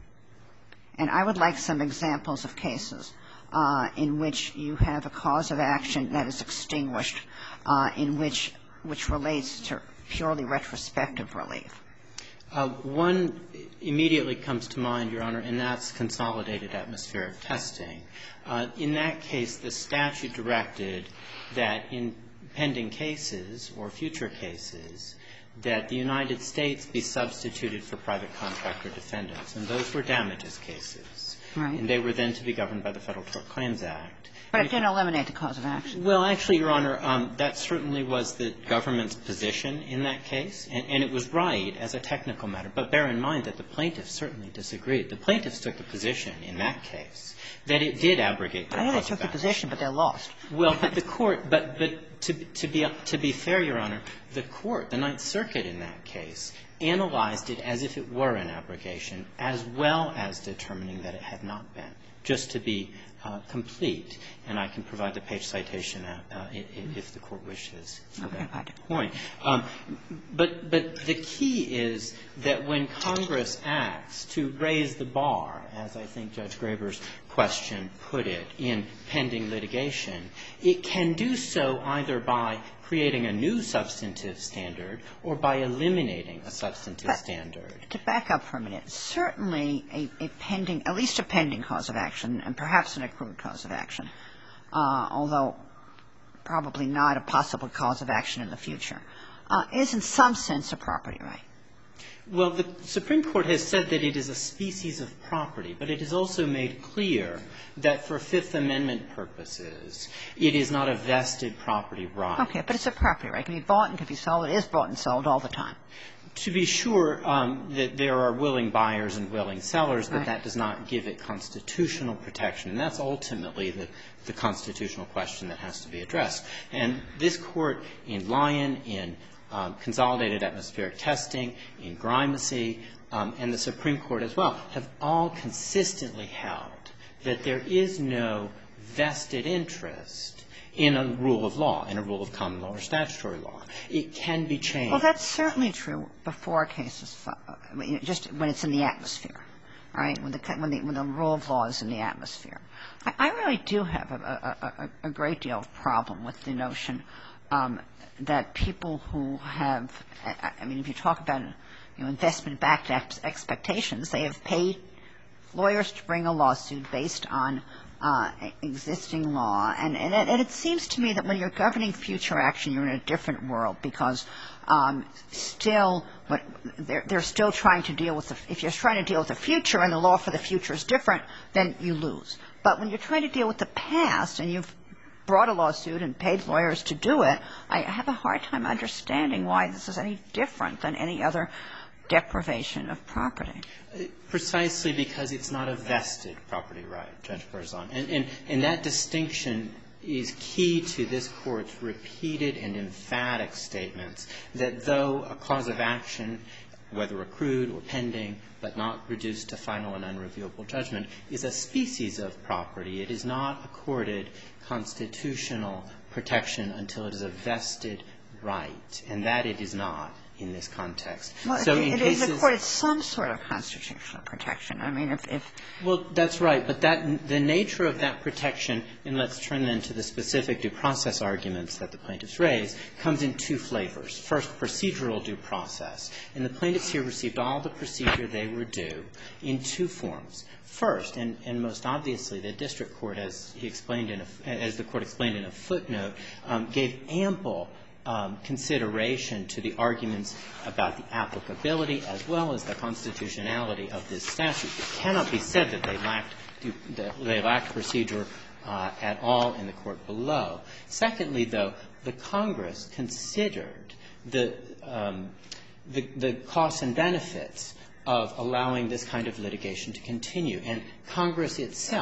And I would like some examples of cases uh, in which you have a cause of action that is extinguished, uh, in which which relates to purely retrospective relief. Uh, one immediately comes to mind, Your Honor, and that's consolidated atmospheric testing. Uh, in that case, the statute directed that in pending cases or future cases that the United States be substituted for private contractor defendants, and those were damages cases. Right. And they were then to be governed by the Federal Tort Claims Act. But it didn't eliminate the cause of action. Well, actually, Your Honor, um, that certainly was the government's position in that case, and, and it was right as a technical matter. But bear in mind that the plaintiffs certainly disagreed. The plaintiffs took the position in that case that it did abrogate the cause of action. I know they took the position, but they lost. Well, but the court, but, but to, to, be, to be fair, Your Honor, the court, the Ninth Circuit in that case, analyzed it as if it were an abrogation, as well as determining that it had not been, just to be uh, complete. And I can provide the page citation uh, uh, if the court wishes for okay, that point. Um, but, but the key is that when Congress acts to raise the bar, as I think Judge Graber's question put it, in pending litigation, it can do so either by creating a new substantive standard or by eliminating a substantive but standard. To back up for a minute, certainly a, a pending, at least a pending cause of action, and perhaps an accrued cause of action, uh, although probably not a possible cause of action in the future, uh, is in some sense a property right. Well, the Supreme Court has said that it is a species of property, but it has also made clear that for Fifth Amendment purposes, it is not a vested property right. Okay, but it's a property right. It can be bought and can be sold. It is bought and sold all the time. To be sure um, that there are willing buyers and willing sellers, but right. that does not give it constitutional protection. And that's ultimately the, the constitutional question that has to be addressed. And this Court in Lyon, in Um, consolidated atmospheric testing, in Grimacy, um, and the Supreme Court as well, have all consistently held that there is no vested interest in a rule of law, in a rule of common law or statutory law. It can be changed. Well, that's certainly true before cases, I mean, just when it's in the atmosphere, right, when the, when the, when the rule of law is in the atmosphere. I, I really do have a, a, a, a great deal of problem with the notion um, that people who have, I mean, if you talk about, you know, investment-backed expectations, they have paid lawyers to bring a lawsuit based on uh, existing law. And, and, it, and it seems to me that when you're governing future action, you're in a different world because um, still, what, they're, they're still trying to deal with the, if you're trying to deal with the future and the law for the future is different, then you lose. But when you're trying to deal with the past and you've brought a lawsuit and paid lawyers to do it, I have a hard time understanding why this is any different than any other deprivation of property. Precisely because it's not a vested property right, Judge Berzon. And, and, and that distinction is key to this Court's repeated and emphatic statements that though a cause of action, whether accrued or pending, but not reduced to final and unreviewable judgment, is a species of property. It is not accorded constitutional protection until it is a vested right, and that it is not in this context. Well, so it, in it cases, is accorded some sort of constitutional protection. I mean, if, if well, that's right, but that the nature of that protection, and let's turn then to the specific due process arguments that the plaintiffs raise, comes in two flavors. First, procedural due process, and the plaintiffs here received all the procedure they were due in two forms. First, and, and most obviously, the district court, as he explained in a, as the court explained in a footnote, um, gave ample um, consideration to the arguments about the applicability as well as the constitutionality of this statute. It cannot be said that they lacked that they lacked procedure uh, at all in the court below. Secondly, though, the Congress considered the um, the, the costs and benefits of allowing this kind of litigation to continue. And Congress itself,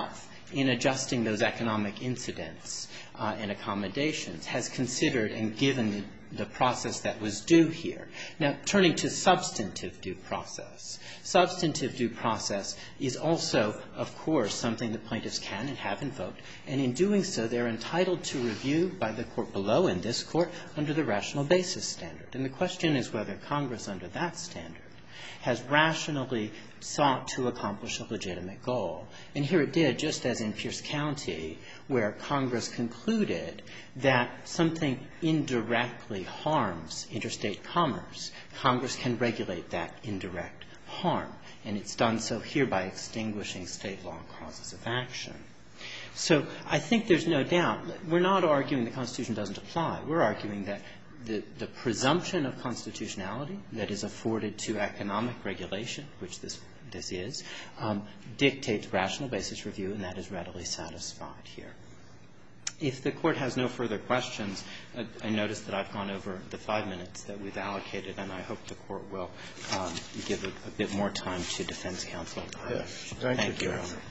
in adjusting those economic incidents uh, and accommodations, has considered and given the the process that was due here. Now, turning to substantive due process. Substantive due process is also, of course, something that plaintiffs can and have invoked, and in doing so, they're entitled to review by the court below and this court under the rational basis standard. And the question is whether Congress, under that standard, has rationally sought to accomplish a legitimate goal. And here it did, just as in Pierce County, where Congress concluded that something indirectly harms interstate commerce. Congress can regulate that indirect harm, and it's done so here by extinguishing state law causes of action. So I think there's no doubt. We're not arguing the Constitution doesn't apply. We're arguing that The, the presumption of constitutionality that is afforded to economic regulation, which this, this is, um, dictates rational basis review, and that is readily satisfied here. If the Court has no further questions, I, I notice that I've gone over the five minutes that we've allocated, and I hope the Court will um, give a, a bit more time to defense counsel. Yes. Thank, Thank you, you, Your Honor.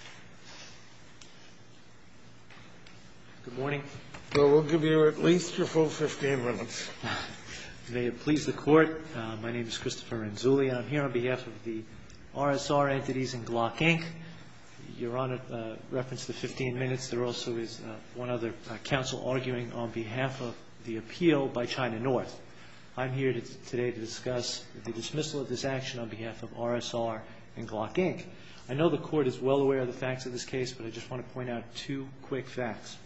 Good morning. Well, we'll give you at least your full fifteen minutes. May it please the Court, uh, my name is Christopher Renzulli, and I'm here on behalf of the R S R entities in Glock, Incorporated. Your Honor uh, referenced the fifteen minutes. There also is uh, one other uh, counsel arguing on behalf of the appeal by China North. I'm here to, today to discuss the dismissal of this action on behalf of R S R and Glock, Incorporated. I know the Court is well aware of the facts of this case, but I just want to point out two quick facts.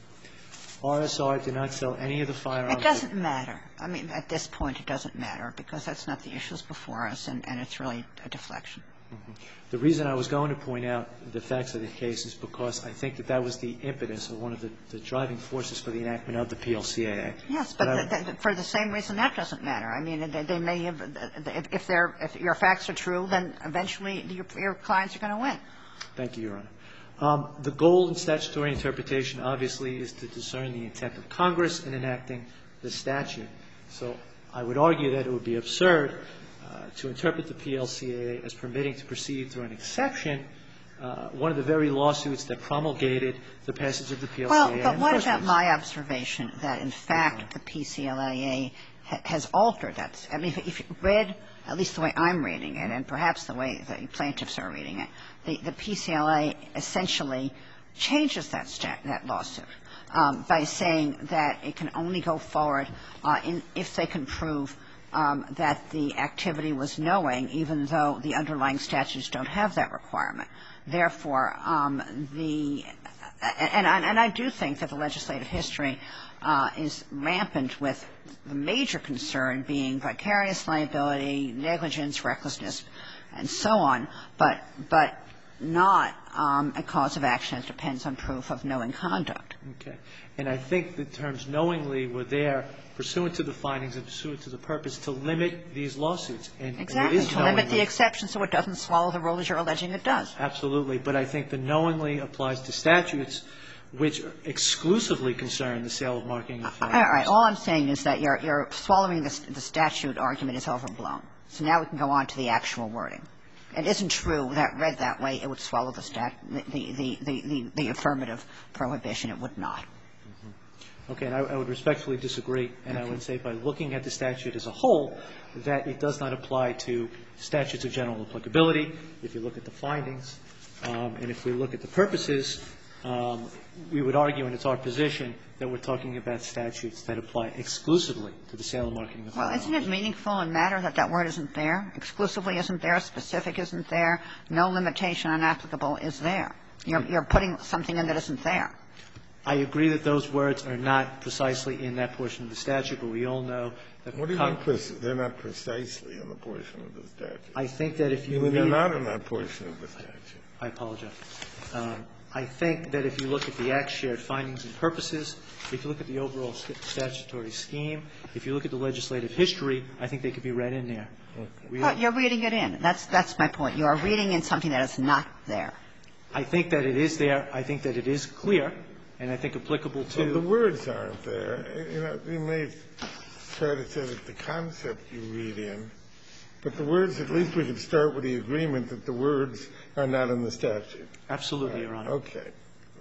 R S R did not sell any of the firearms. It doesn't matter. I mean, at this point, it doesn't matter because that's not the issues before us, and, and it's really a deflection. Mm-hmm. The reason I was going to point out the facts of the case is because I think that that was the impetus or one of the, the driving forces for the enactment of the P L C A A. Yes, but, but the, the, for the same reason, that doesn't matter. I mean, they, they may have, if, if, they're, if your facts are true, then eventually your, your clients are going to win. Thank you, Your Honor. Um, the goal in statutory interpretation, obviously, is to discern the intent of Congress in enacting the statute. So I would argue that it would be absurd uh, to interpret the P L C A A as permitting to proceed through an exception, uh, one of the very lawsuits that promulgated the passage of the P L C A A. Well, but what about my observation that, in fact, the P C L A A ha- has altered that? I mean, if, if you read, at least the way I'm reading it, and perhaps the way the plaintiffs are reading it, the, the P C L A essentially changes that, stat, that lawsuit um, by saying that it can only go forward uh, in, if they can prove um, that the activity was knowing, even though the underlying statutes don't have that requirement. Therefore, um, the and, and, and I do think that the legislative history uh, is rampant with the major concern being vicarious liability, negligence, recklessness, and so on, but but not um, a cause of action that depends on proof of knowing conduct. Okay. And I think the terms knowingly were there pursuant to the findings and pursuant to the purpose to limit these lawsuits. And, exactly. and it is to limit knowingly. the exception so it doesn't swallow the rule as you're alleging it does. Absolutely. But I think the knowingly applies to statutes which exclusively concern the sale of marketing of firearms. All right. All I'm saying is that you're, you're swallowing the, the statute argument is overblown. So now we can go on to the actual wording. It isn't true that read that way it would swallow the, stat, the, the, the, the, the affirmative prohibition. It would not. Mm-hmm. Okay. And I, I would respectfully disagree. And I would say by looking at the statute as a whole that it does not apply to statutes of general applicability. If you look at the findings um, and if we look at the purposes, um, we would argue, and it's our position, that we're talking about statutes that apply exclusively to the sale and marketing of firearms. Well, isn't it meaningful and matter that that word isn't there? Exclusively isn't there. Specific isn't there. No limitation on applicable is there. You're, you're putting something in that isn't there. I agree that those words are not precisely in that portion of the statute, but we all know that What do you mean they're not precisely in the portion of the statute? I think that if you, you mean read they're not in that portion of the statute. I apologize. Um, I think that if you look at the Act's shared findings and purposes, if you look at the overall statutory scheme, if you look at the legislative history, I think they could be read in there. Okay. Well, you're reading it in. That's, that's my point. You are reading in something that is not there. I think that it is there. I think that it is clear, and I think applicable to. Well, the words aren't there. You know, you may try to say that the concept you read in, but the words, at least we could start with the agreement that the words are not in the statute. Absolutely, Your Honor. Okay.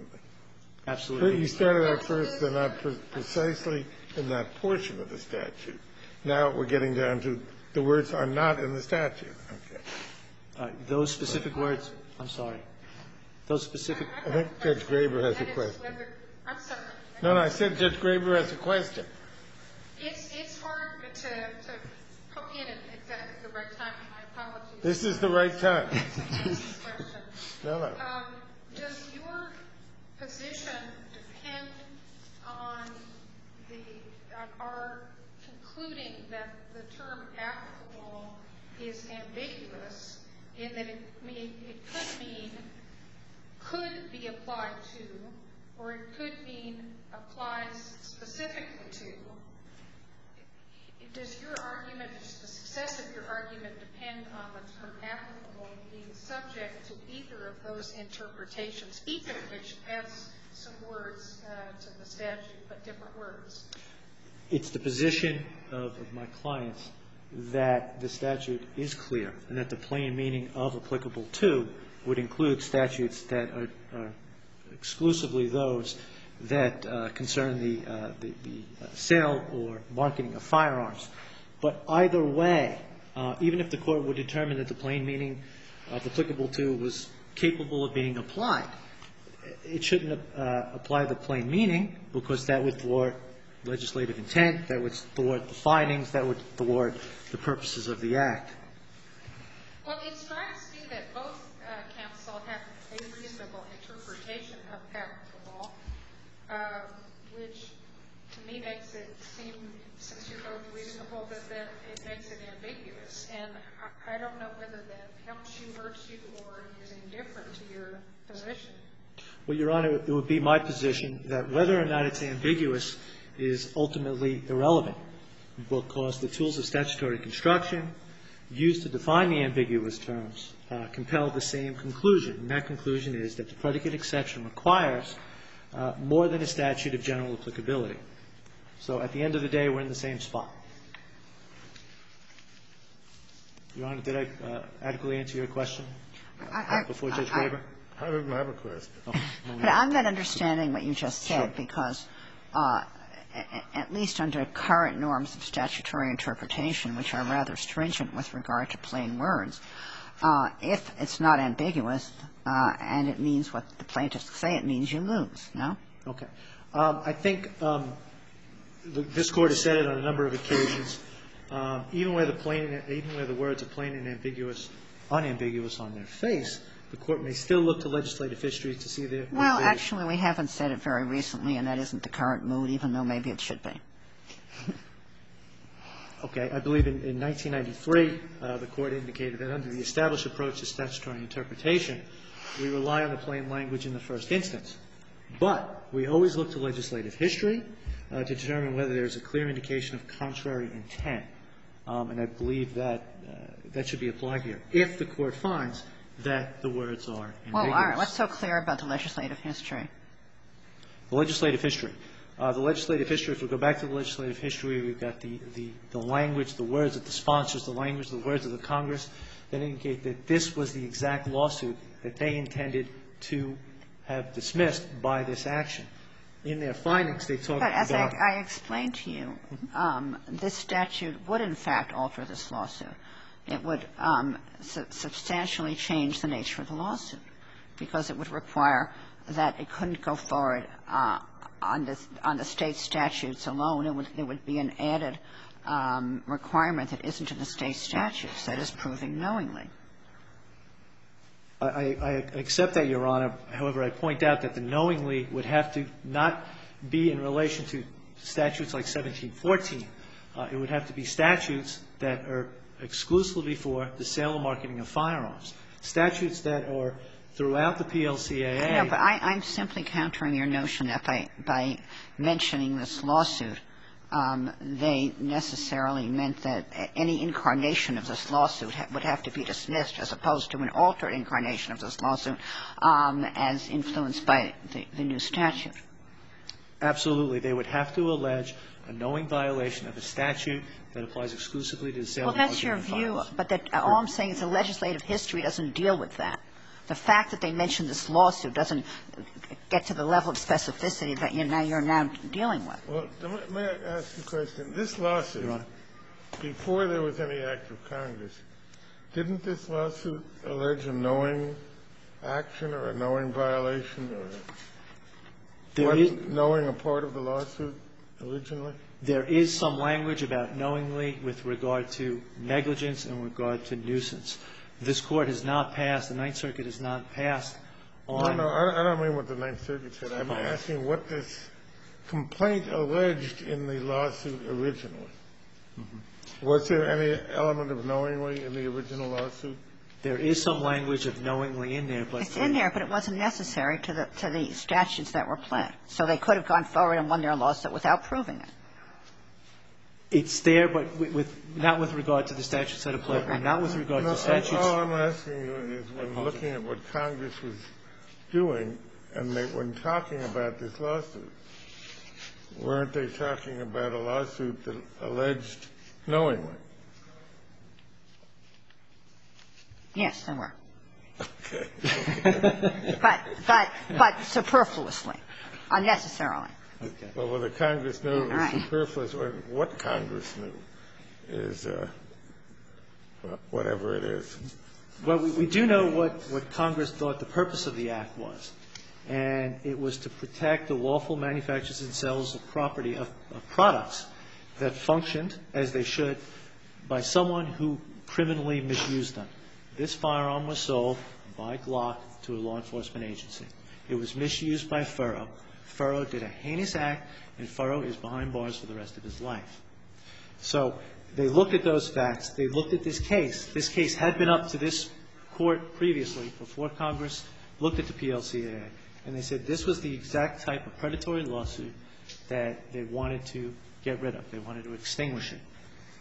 Absolutely. You started out first, they're not pre- precisely in that portion of the statute. Now we're getting down to the words are not in the statute. Okay. Uh, those specific words, I'm sorry. Those specific. I think Judge Graber has a question. I'm sorry. No, no, I said Judge Graber has a question. It's, it's hard to, to poke in at exactly the right time. My apologies. This is the right time. No, no. Um, does your position depend on the on our concluding that the term applicable is ambiguous in that it mean, it could mean could be applied to, or it could mean applies specifically to? Does your argument, does the success of your argument depend on the term applicable being subject to either of those interpretations, each of which adds some words uh, to the statute, but different words? It's the position of, of my clients that the statute is clear and that the plain meaning of applicable to would include statutes that are, are exclusively those that uh, concern the, uh, the, the sale or marketing of firearms. But either way, uh, even if the Court would determine that the plain meaning of applicable to was capable of being applied, it shouldn't uh, apply the plain meaning because that would thwart legislative intent, that would thwart the findings, that would thwart the purposes of the Act. Well, it strikes me that both uh, counsel have a reasonable interpretation of applicable, uh, which to me makes it seem, since you're both reasonable, that, that it makes it ambiguous. And I, I don't know whether that helps you, hurts you, or is indifferent to your position. Well, Your Honor, it would be my position that whether or not it's ambiguous is ultimately irrelevant because the tools of statutory construction used to define the ambiguous terms uh, compel the same conclusion. And that conclusion is that the predicate exception requires uh, more than a statute of general applicability. So at the end of the day, we're in the same spot. Your Honor, did I uh, adequately answer your question I, I, before Judge I, Graber? I didn't have a question. Oh, no, no. But I'm not understanding what you just said Sure. because uh, at least under current norms of statutory interpretation, which are rather stringent with regard to plain words, uh, if it's not ambiguous uh, and it means what the plaintiffs say it means, you lose, no? Okay. Um, I think um, the, this Court has said it on a number of occasions. Um, even where the plain, even where the words are plain and ambiguous, unambiguous on their face, the Court may still look to legislative history to see their. Well, actually, we haven't said it very recently, and that isn't the current mood, even though maybe it should be. Okay. I believe in, in nineteen ninety-three, uh, the Court indicated that under the established approach to statutory interpretation, we rely on the plain language in the first instance. But we always look to legislative history uh, to determine whether there's a clear indication of contrary intent. Um, and I believe that uh, that should be applied here if the Court finds that the words are ambiguous. Well, all right. What's so clear about the legislative history? The legislative history. Uh, the legislative history, if we go back to the legislative history, we've got the, the, the language, the words of the sponsors, the language, the words of the Congress that indicate that this was the exact lawsuit that they intended to have dismissed by this action. In their findings, they talk about. But as I, I explained to you, um, this statute would, in fact, alter this lawsuit. It would um, su- substantially change the nature of the lawsuit because it would require that it couldn't go forward uh, on, the, on the state statutes alone. It would, there would be an added um, requirement that isn't in the state statutes, that is proving knowingly. I, I accept that, Your Honor. However, I point out that the knowingly would have to not be in relation to statutes like seventeen fourteen. Uh, it would have to be statutes that are exclusively for the sale and marketing of firearms, statutes that are throughout the P L C A A. No, but I, I'm simply countering your notion that by, by mentioning this lawsuit, um, they necessarily meant that any incarnation of this lawsuit ha- would have to be dismissed as opposed to an altered incarnation of this lawsuit um, as influenced by the, the new statute. Absolutely. They would have to allege a knowing violation of a statute that applies exclusively to the sale Well, and that's marketing your of view, firearms. but that, all I'm saying is the legislative history doesn't deal with that. the fact that they mentioned this lawsuit doesn't get to the level of specificity that you're now, you're now dealing with. Well, may I ask you a question? This lawsuit, before there was any act of Congress, didn't this lawsuit allege a knowing action or a knowing violation or There is, knowing a part of the lawsuit originally? There is some language about knowingly with regard to negligence and with regard to nuisance. This Court has not passed, the Ninth Circuit has not passed on. No, no, I don't mean what the Ninth Circuit said. I'm asking what this complaint alleged in the lawsuit originally. Mm-hmm. Was there any element of knowingly in the original lawsuit? There is some language of knowingly in there, but it's in there, but it wasn't necessary to the to the statutes that were pled. So they could have gone forward and won their lawsuit without proving it. It's there, but with, with not with regard to the statutes that are pled, or not with regard no, to statutes. All I'm asking you is when looking at what Congress was doing and they, when talking about this lawsuit, weren't they talking about a lawsuit that alleged knowingly? Yes, they were. Okay. but, but, but superfluously, unnecessarily. Okay. Well, whether Congress knew it was right. superfluous or what Congress knew is uh, whatever it is. Well, we, we do know what, what Congress thought the purpose of the Act was, and it was to protect the lawful manufacturers and sales of property, of, of products that functioned as they should by someone who criminally misused them. This firearm was sold by Glock to a law enforcement agency. It was misused by Furrow. Furrow did a heinous act, and Furrow is behind bars for the rest of his life. So they looked at those facts. They looked at this case. This case had been up to this Court previously, before Congress looked at the P L C A A, and they said this was the exact type of predatory lawsuit that they wanted to get rid of. They wanted to extinguish it.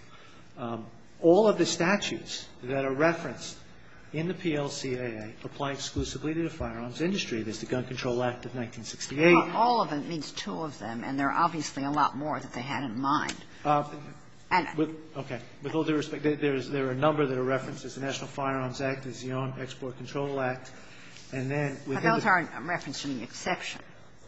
Um, all of the statutes that are referenced in the P L C A A apply exclusively to the firearms industry. There's the Gun Control Act of nineteen sixty-eight. Well, all of it means two of them, and there are obviously a lot more that they had in mind. Uh, and with, okay. With all due respect, there, there's, there are a number that are referenced. There's the National Firearms Act, there's the Arms Export Control Act, and then within but those the, aren't referenced in the exception.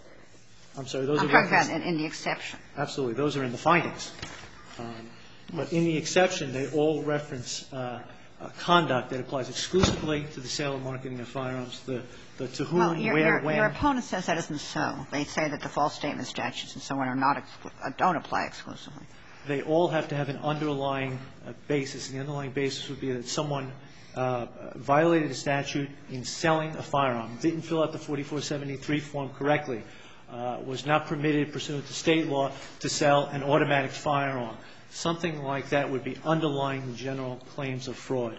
I'm sorry, those I'm are talking referenced. about in, in the exception. Absolutely. Those are in the findings. Um, but in the exception, they all reference uh, uh, conduct that applies exclusively to the sale and marketing of firearms, the, the to whom, well, your, where, your, when. Your opponent says that isn't so. They say that the false statement statutes and so on are not exclu- uh, don't apply exclusively. They all have to have an underlying uh, basis, and the underlying basis would be that someone uh, violated a statute in selling a firearm, didn't fill out the forty-four seventy-three form correctly, uh, was not permitted pursuant to state law to sell an automatic firearm. Something like that would be underlying the general claims of fraud.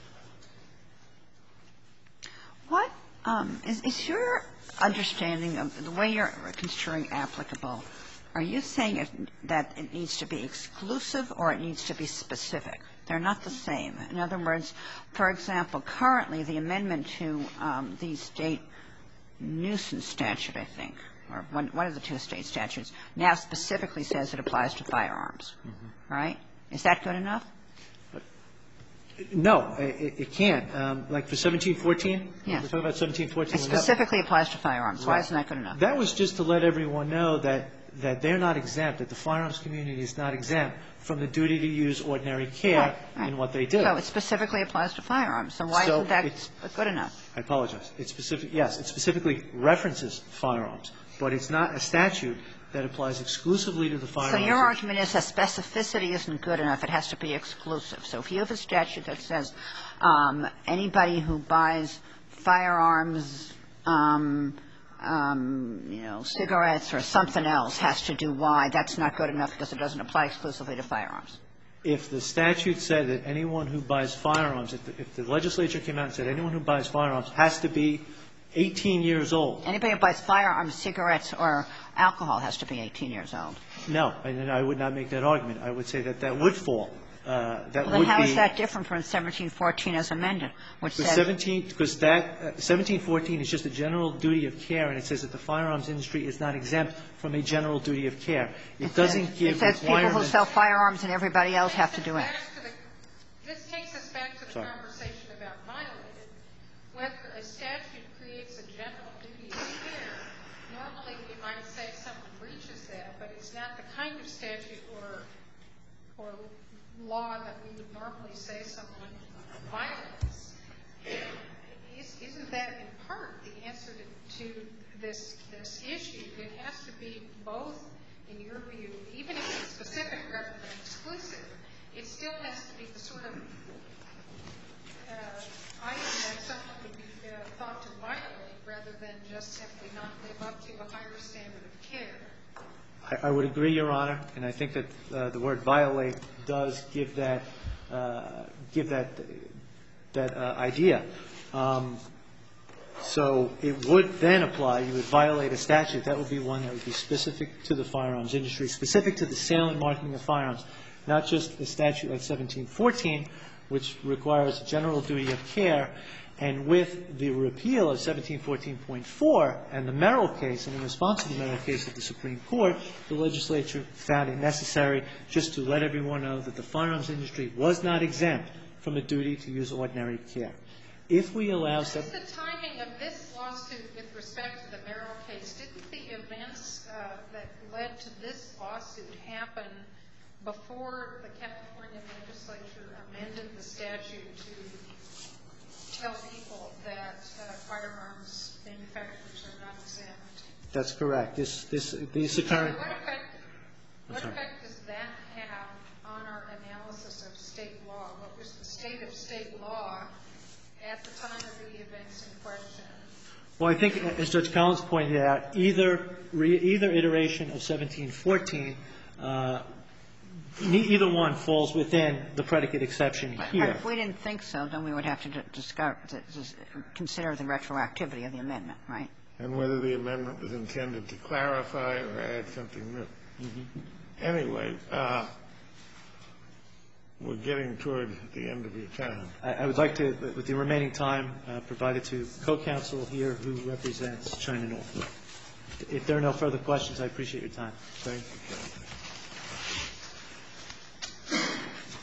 What um, is, is your understanding of the way you're construing applicable? Are you saying it, that it needs to be exclusive or it needs to be specific? They're not the same. In other words, for example, currently the amendment to um, the state nuisance statute, I think, or one, one of the two state statutes, now specifically says it applies to firearms. Mm-hmm. Right? Is that good enough? No, it, it can't. Um, like for seventeen fourteen? Yes. We're talking about seventeen fourteen. It specifically that, applies to firearms. Why right. isn't that good enough? That was just to let everyone know that, that they're not exempt, that the firearms community is not exempt from the duty to use ordinary care right, right. in what they do. So it specifically applies to firearms. So why so isn't that good enough? I apologize. It specific, yes, it specifically references firearms, but it's not a statute that applies exclusively to the firearms. So your argument is that specificity isn't good enough. It has to be exclusive. So if you have a statute that says um, anybody who buys firearms, um, um, you know, cigarettes or something else has to do Y, that's not good enough because it doesn't apply exclusively to firearms. If the statute said that anyone who buys firearms, if the, if the legislature came out and said anyone who buys firearms has to be eighteen years old. Anybody who buys firearms, cigarettes, or alcohol has to be eighteen years old. No, and I would not make that argument. I would say that that would fall. Uh, that well, then would how be is that different from seventeen fourteen as amended, which says seventeen because that uh, seventeen fourteen is just a general duty of care, and it says that the firearms industry is not exempt from a general duty of care. It, it doesn't says, give it says people who sell firearms and everybody else have to do it. This takes us back to the Sorry. conversation about violated. Whether a statute it's not the kind of statute or or law that we would normally say someone violates. Isn't that in part the answer to, to this this issue? It has to be both, in your view, even if it's specific rather than exclusive, it still has to be the sort of uh, item that someone would be uh, thought to violate rather than just simply not live up to a higher standard of care. I, I would agree, Your Honor, and I think that uh, the word violate does give that uh, give that that uh, idea. Um, so it would then apply. You would violate a statute. That would be one that would be specific to the firearms industry, specific to the sale and marketing of firearms, not just a statute like seventeen fourteen, which requires a general duty of care. And with the repeal of seventeen fourteen point four and the Merrill case, and in response to the Merrill case of the Supreme Court, the legislature found it necessary just to let everyone know that the firearms industry was not exempt from a duty to use ordinary care. If we allow... What's the timing of this lawsuit with respect to the Merrill case? Didn't the events uh, that led to this lawsuit happen before the California legislature amended the statute to tell people that uh, firearms manufacturers are not exempt? That's correct. This, this, these occurring... So what effect, what effect does that have on our analysis of state law? What was the state of state law at the time of the events in question? Well, I think, as Judge Collins pointed out, either re, either iteration of seventeen fourteen, uh, either one falls within the predicate exception here. But if we didn't think so, then we would have to discover, to, to consider the retroactivity of the amendment, right? And whether the amendment was intended to clarify or add something new. Mm-hmm. Anyway, uh, we're getting toward the end of your time. I, I would like to, with the remaining time, uh, provide it to co-counsel here who represents China North. If there are no further questions, I appreciate your time. Thank you, Counsel.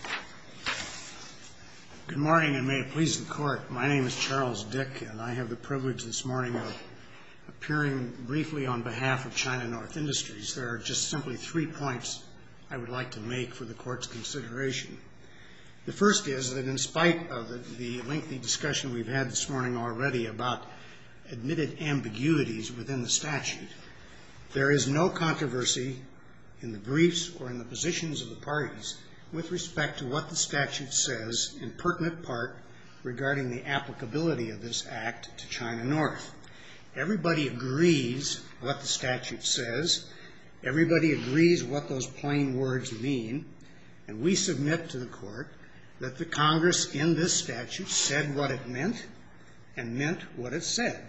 Good morning, and may it please the Court. My name is Charles Dick, and I have the privilege this morning of appearing briefly on behalf of China North Industries. There are just simply three points I would like to make for the Court's consideration. The first is that in spite of the, the lengthy discussion we've had this morning already about admitted ambiguities within the statute, there is no controversy in the briefs or in the positions of the parties with respect to what the statute says in pertinent part regarding the applicability of this act to China North. Everybody agrees what the statute says. Everybody agrees what those plain words mean. And we submit to the Court that the Congress in this statute said what it meant and meant what it said.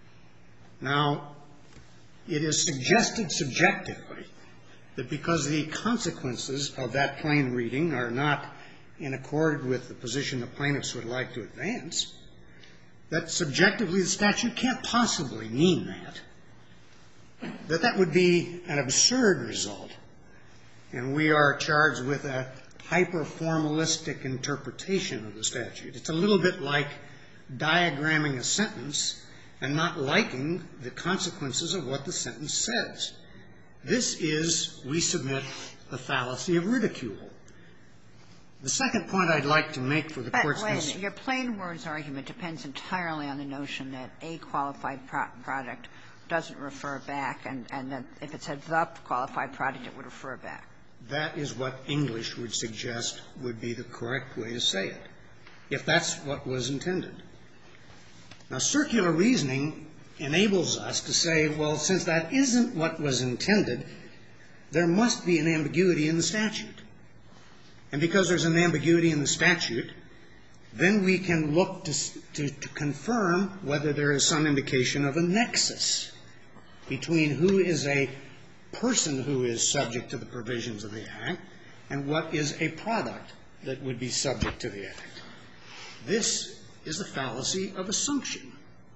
Now, it is suggested subjectively that because the consequences of that plain reading are not in accord with the position the plaintiffs would like to advance, that subjectively the statute can't possibly mean that, that that would be an absurd result. And we are charged with a hyper-formalistic interpretation of the statute. It's a little bit like diagramming a sentence and not liking the consequences of what the sentence says. This is, we submit, the fallacy of ridicule. The second point I'd like to make for the Court's consideration. But your plain words argument depends entirely on the notion that a qualified pro- product doesn't refer back, and, and that if it said the qualified product, it would refer back. That is what English would suggest would be the correct way to say it, if that's what was intended. Now, circular reasoning enables us to say, well, since that isn't what was intended, there must be an ambiguity in the statute. And because there's an ambiguity in the statute, then we can look to, to, to confirm whether there is some indication of a nexus between who is a person who is subject to the provisions of the Act and what is a product that would be subject to the Act. This is the fallacy of assumption.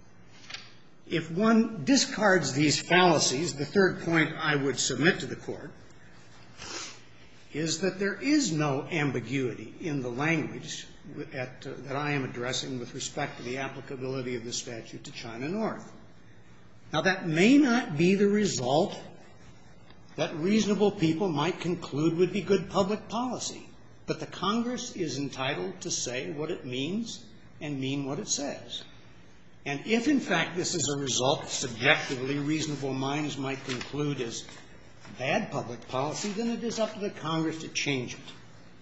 If one discards these fallacies, the third point I would submit to the Court is that there is no ambiguity in the language at, uh, that I am addressing with respect to the applicability of the statute to China North. Now, that may not be the result that reasonable people might conclude would be good public policy. But the Congress is entitled to say what it means and mean what it says. And if, in fact, this is a result subjectively reasonable minds might conclude is bad public policy, then it is up to the Congress to change it.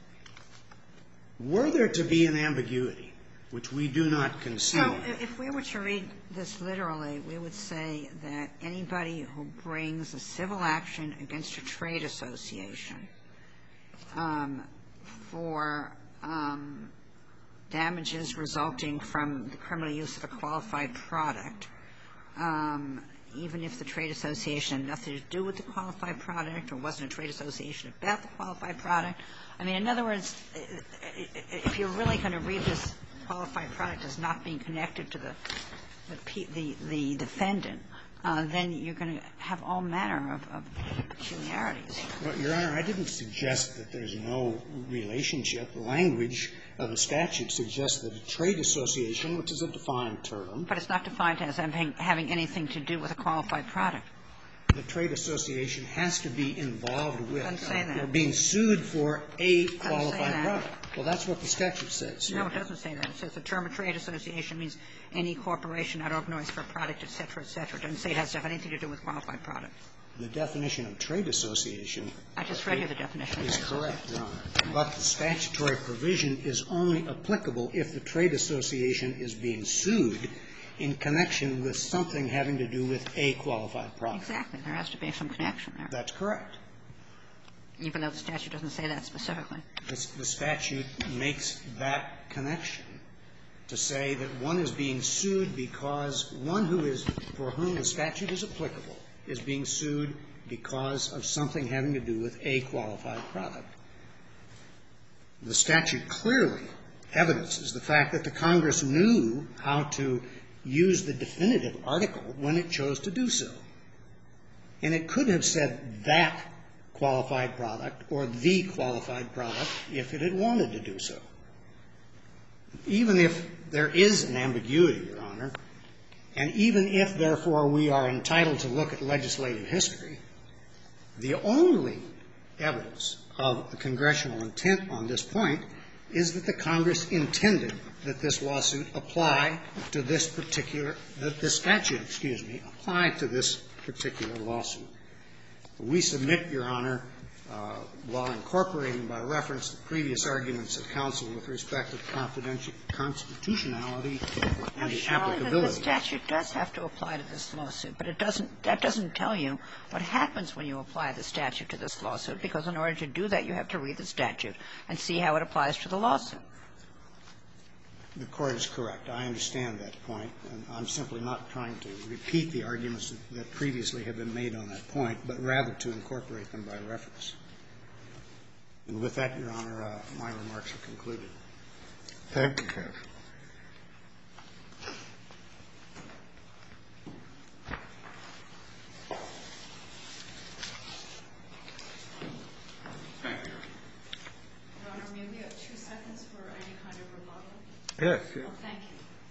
Were there to be an ambiguity, which we do not concede. So if we were to read this literally, we would say that anybody who brings a civil action against a trade association um, for um, damages resulting from the criminal use of a qualified product, um, even if the trade association had nothing to do with the qualified product or wasn't a trade association about the qualified product. I mean, in other words, if you're really going to read this qualified product as not being connected to the the, the, the defendant, uh, then you're going to have all manner of, of peculiarities here. Well, Your Honor, I didn't suggest that there's no relationship. The language of the statute suggests that a trade association, which is a defined term. But it's not defined as having, having anything to do with a qualified product. The trade association has to be involved with uh, or being sued for a qualified product. Well, that's what the statute says. No, it doesn't say that. It says the term of trade association means any corporation not organized for a product, et cetera, et cetera. It doesn't say it has to have anything to do with qualified product. The definition of trade association I just read you the definition. is correct, Your Honor. But the statutory provision is only applicable if the trade association is being sued in connection with something having to do with a qualified product. Exactly. There has to be some connection there. That's correct. Even though the statute doesn't say that specifically. The statute makes that connection to say that one is being sued because one who is, for whom the statute is applicable, is being sued because of something having to do with a qualified product. The statute clearly evidences the fact that the Congress knew how to use the definitive article when it chose to do so. And it could have said that qualified product or the qualified product if it had wanted to do so. Even if there is an ambiguity, Your Honor, and even if, therefore, we are entitled to look at legislative history, the only evidence of the congressional intent on this point is that the Congress intended that this lawsuit apply to this particular, that this statute, excuse me, apply to this particular lawsuit. We submit, Your Honor, uh, while incorporating by reference the previous arguments of counsel with respect to confidential constitutionality and the applicability. The statute does have to apply to this lawsuit, but it doesn't, that doesn't tell you what happens when you apply the statute to this lawsuit, because in order to do that, you have to read the statute and see how it applies to the lawsuit. The Court is correct. I understand that point, and I'm simply not trying to repeat the arguments that previously have been made on that point, but rather to incorporate them by reference. And with that, Your Honor, uh, my remarks are concluded. Thank you, counsel. Thank you. Your Honor, may we have two seconds for any kind of rebuttal? Yes, yes. Oh, thank you.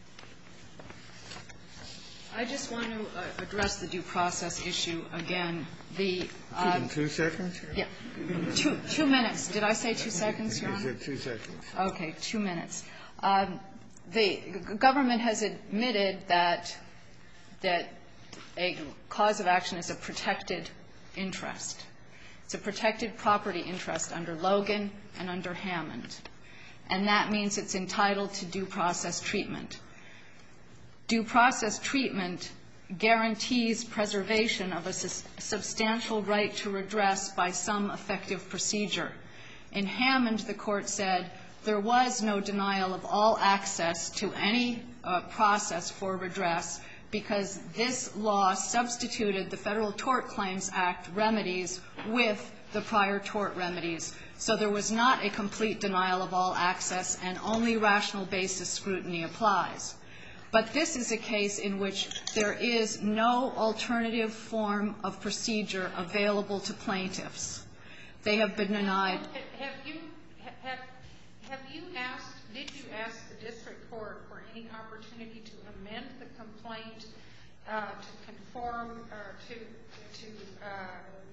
I just want to uh, address the due process issue again. The um, two seconds? Yeah, two two minutes. Did I say two seconds, Your You Honor? said two seconds. Okay, two minutes. Um, the government has admitted that that a cause of action is a protected interest. It's a protected property interest under Logan and under Hammond. And that means it's entitled to due process treatment. Due process treatment guarantees preservation of a substantial right to redress by some effective procedure. In Hammond, the Court said there was no denial of all access to any uh, process for redress because this law substituted the Federal Tort Claims Act remedies with the prior tort remedies. So there was not a complete denial of all access, and only rational basis scrutiny applies. But this is a case in which there is no alternative form of procedure available to plaintiffs. They have been denied. Have you have, have you asked, did you ask the district court for any opportunity to amend the complaint uh, to conform or to, to uh,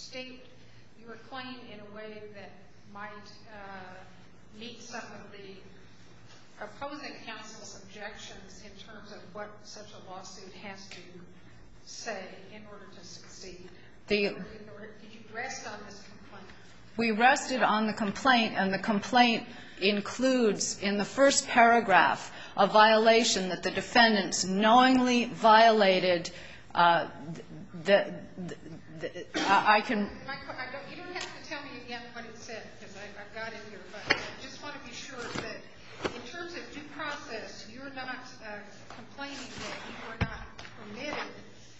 state your claim in a way that might uh, meet some of the opposing counsel's objections in terms of what such a lawsuit has to say in order to succeed? The, or, or did you rest on this complaint? We rested on the complaint, and the complaint includes in the first paragraph a violation that the defendants knowingly violated uh, the, the, the I can. My, I don't, you don't have to tell me again what it said, because I've got it here, but I just want to be sure that in terms of due process, you're not uh, complaining that you were not permitted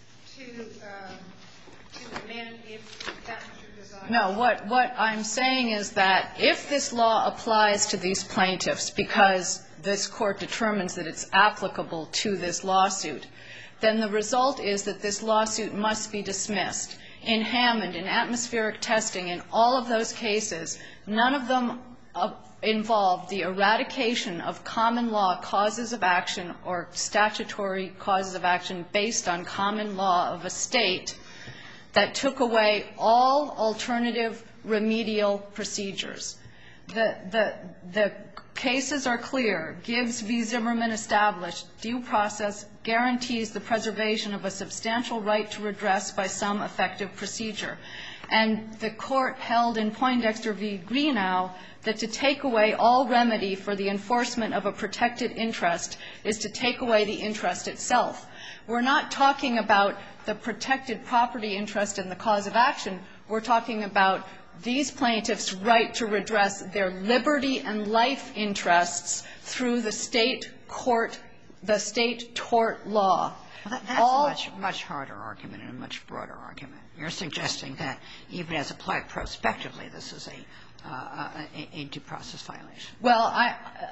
to uh, to amend if that was your desire. No, what, what I'm saying is that if this law applies to these plaintiffs because this court determines that it's applicable to this lawsuit, then the result is that this lawsuit must be dismissed. In Hammond, in atmospheric testing, in all of those cases, none of them uh, involved the eradication of common law causes of action or statutory causes of action based on common law of a state that took away all alternative remedial procedures. The, the, the cases are clear. Gibbs v. Zimmerman established due process guarantees the preservation of a substantial right to redress by some effective procedure. And the court held in Poindexter v. Greenough that to take away all remedy for the enforcement of a protected interest is to take away the interest itself. We're not talking about the protected property interest in the cause of action. We're talking about these plaintiffs' right to redress their liberty and life interests through the state court, the state tort law. Well, that, that's All, a much, much harder argument and a much broader argument. You're suggesting that even as applied prospectively, this is a, uh, a, a due process violation. Well, I,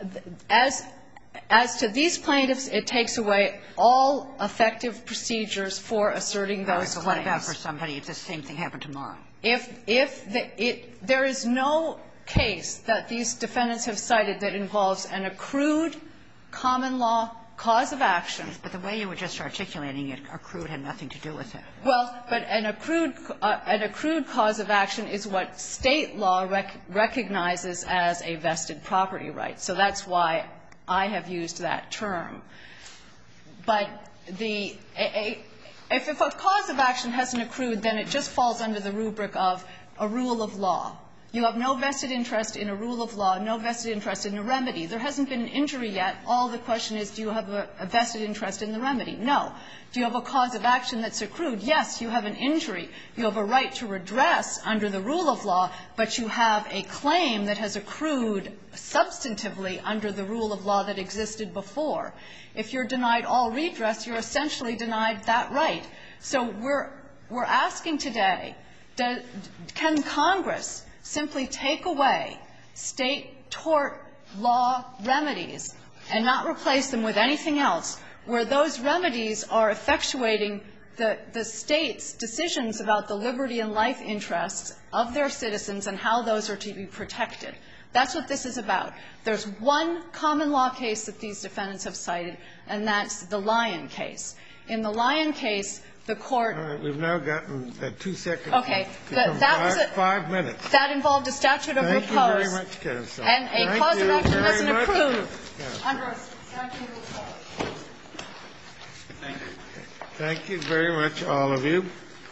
as As to these plaintiffs, it takes away all effective procedures for asserting those right, but claims. What about for somebody if the same thing happened tomorrow? If, if the, it, there is no case that these defendants have cited that involves an accrued common law cause of action. But the way you were just articulating it, accrued had nothing to do with it. Well, but an accrued, uh, an accrued cause of action is what state law rec- recognizes as a vested property right. So that's why I have used that term. But the a, a, if, if a cause of action hasn't accrued, then it just falls under the rubric of a rule of law. You have no vested interest in a rule of law, no vested interest in a remedy. There hasn't been an injury yet. All the question is, do you have a, a vested interest in the remedy? No. Do you have a cause of action that's accrued? Yes, you have an injury. You have a right to redress under the rule of law, but you have a claim that has accrued substantively under the rule of law that existed before. If you're denied all redress, you're essentially denied that right. So we're, we're asking today, do, can Congress simply take away state tort law remedies and not replace them with anything else, where those remedies are effectuating the, the state's decisions about the liberty and life interests of their citizens and how those are to be protected? That's what this is about. There's one common law case that these defendants have cited, and that's the Lyon case. In the Lyon case, the court. All right, we've now gotten uh, two seconds. Okay, that, that five, was a, five minutes. That involved a statute of Thank repose. Thank you very much, counsel. And a Thank cause of action very doesn't much. accrue Yes. under a statute of repose. Thank you. Thank you very much, all of you.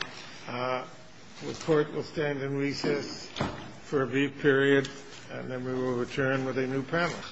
Uh, the court will stand in recess for a brief period, and then we will return with a new panel.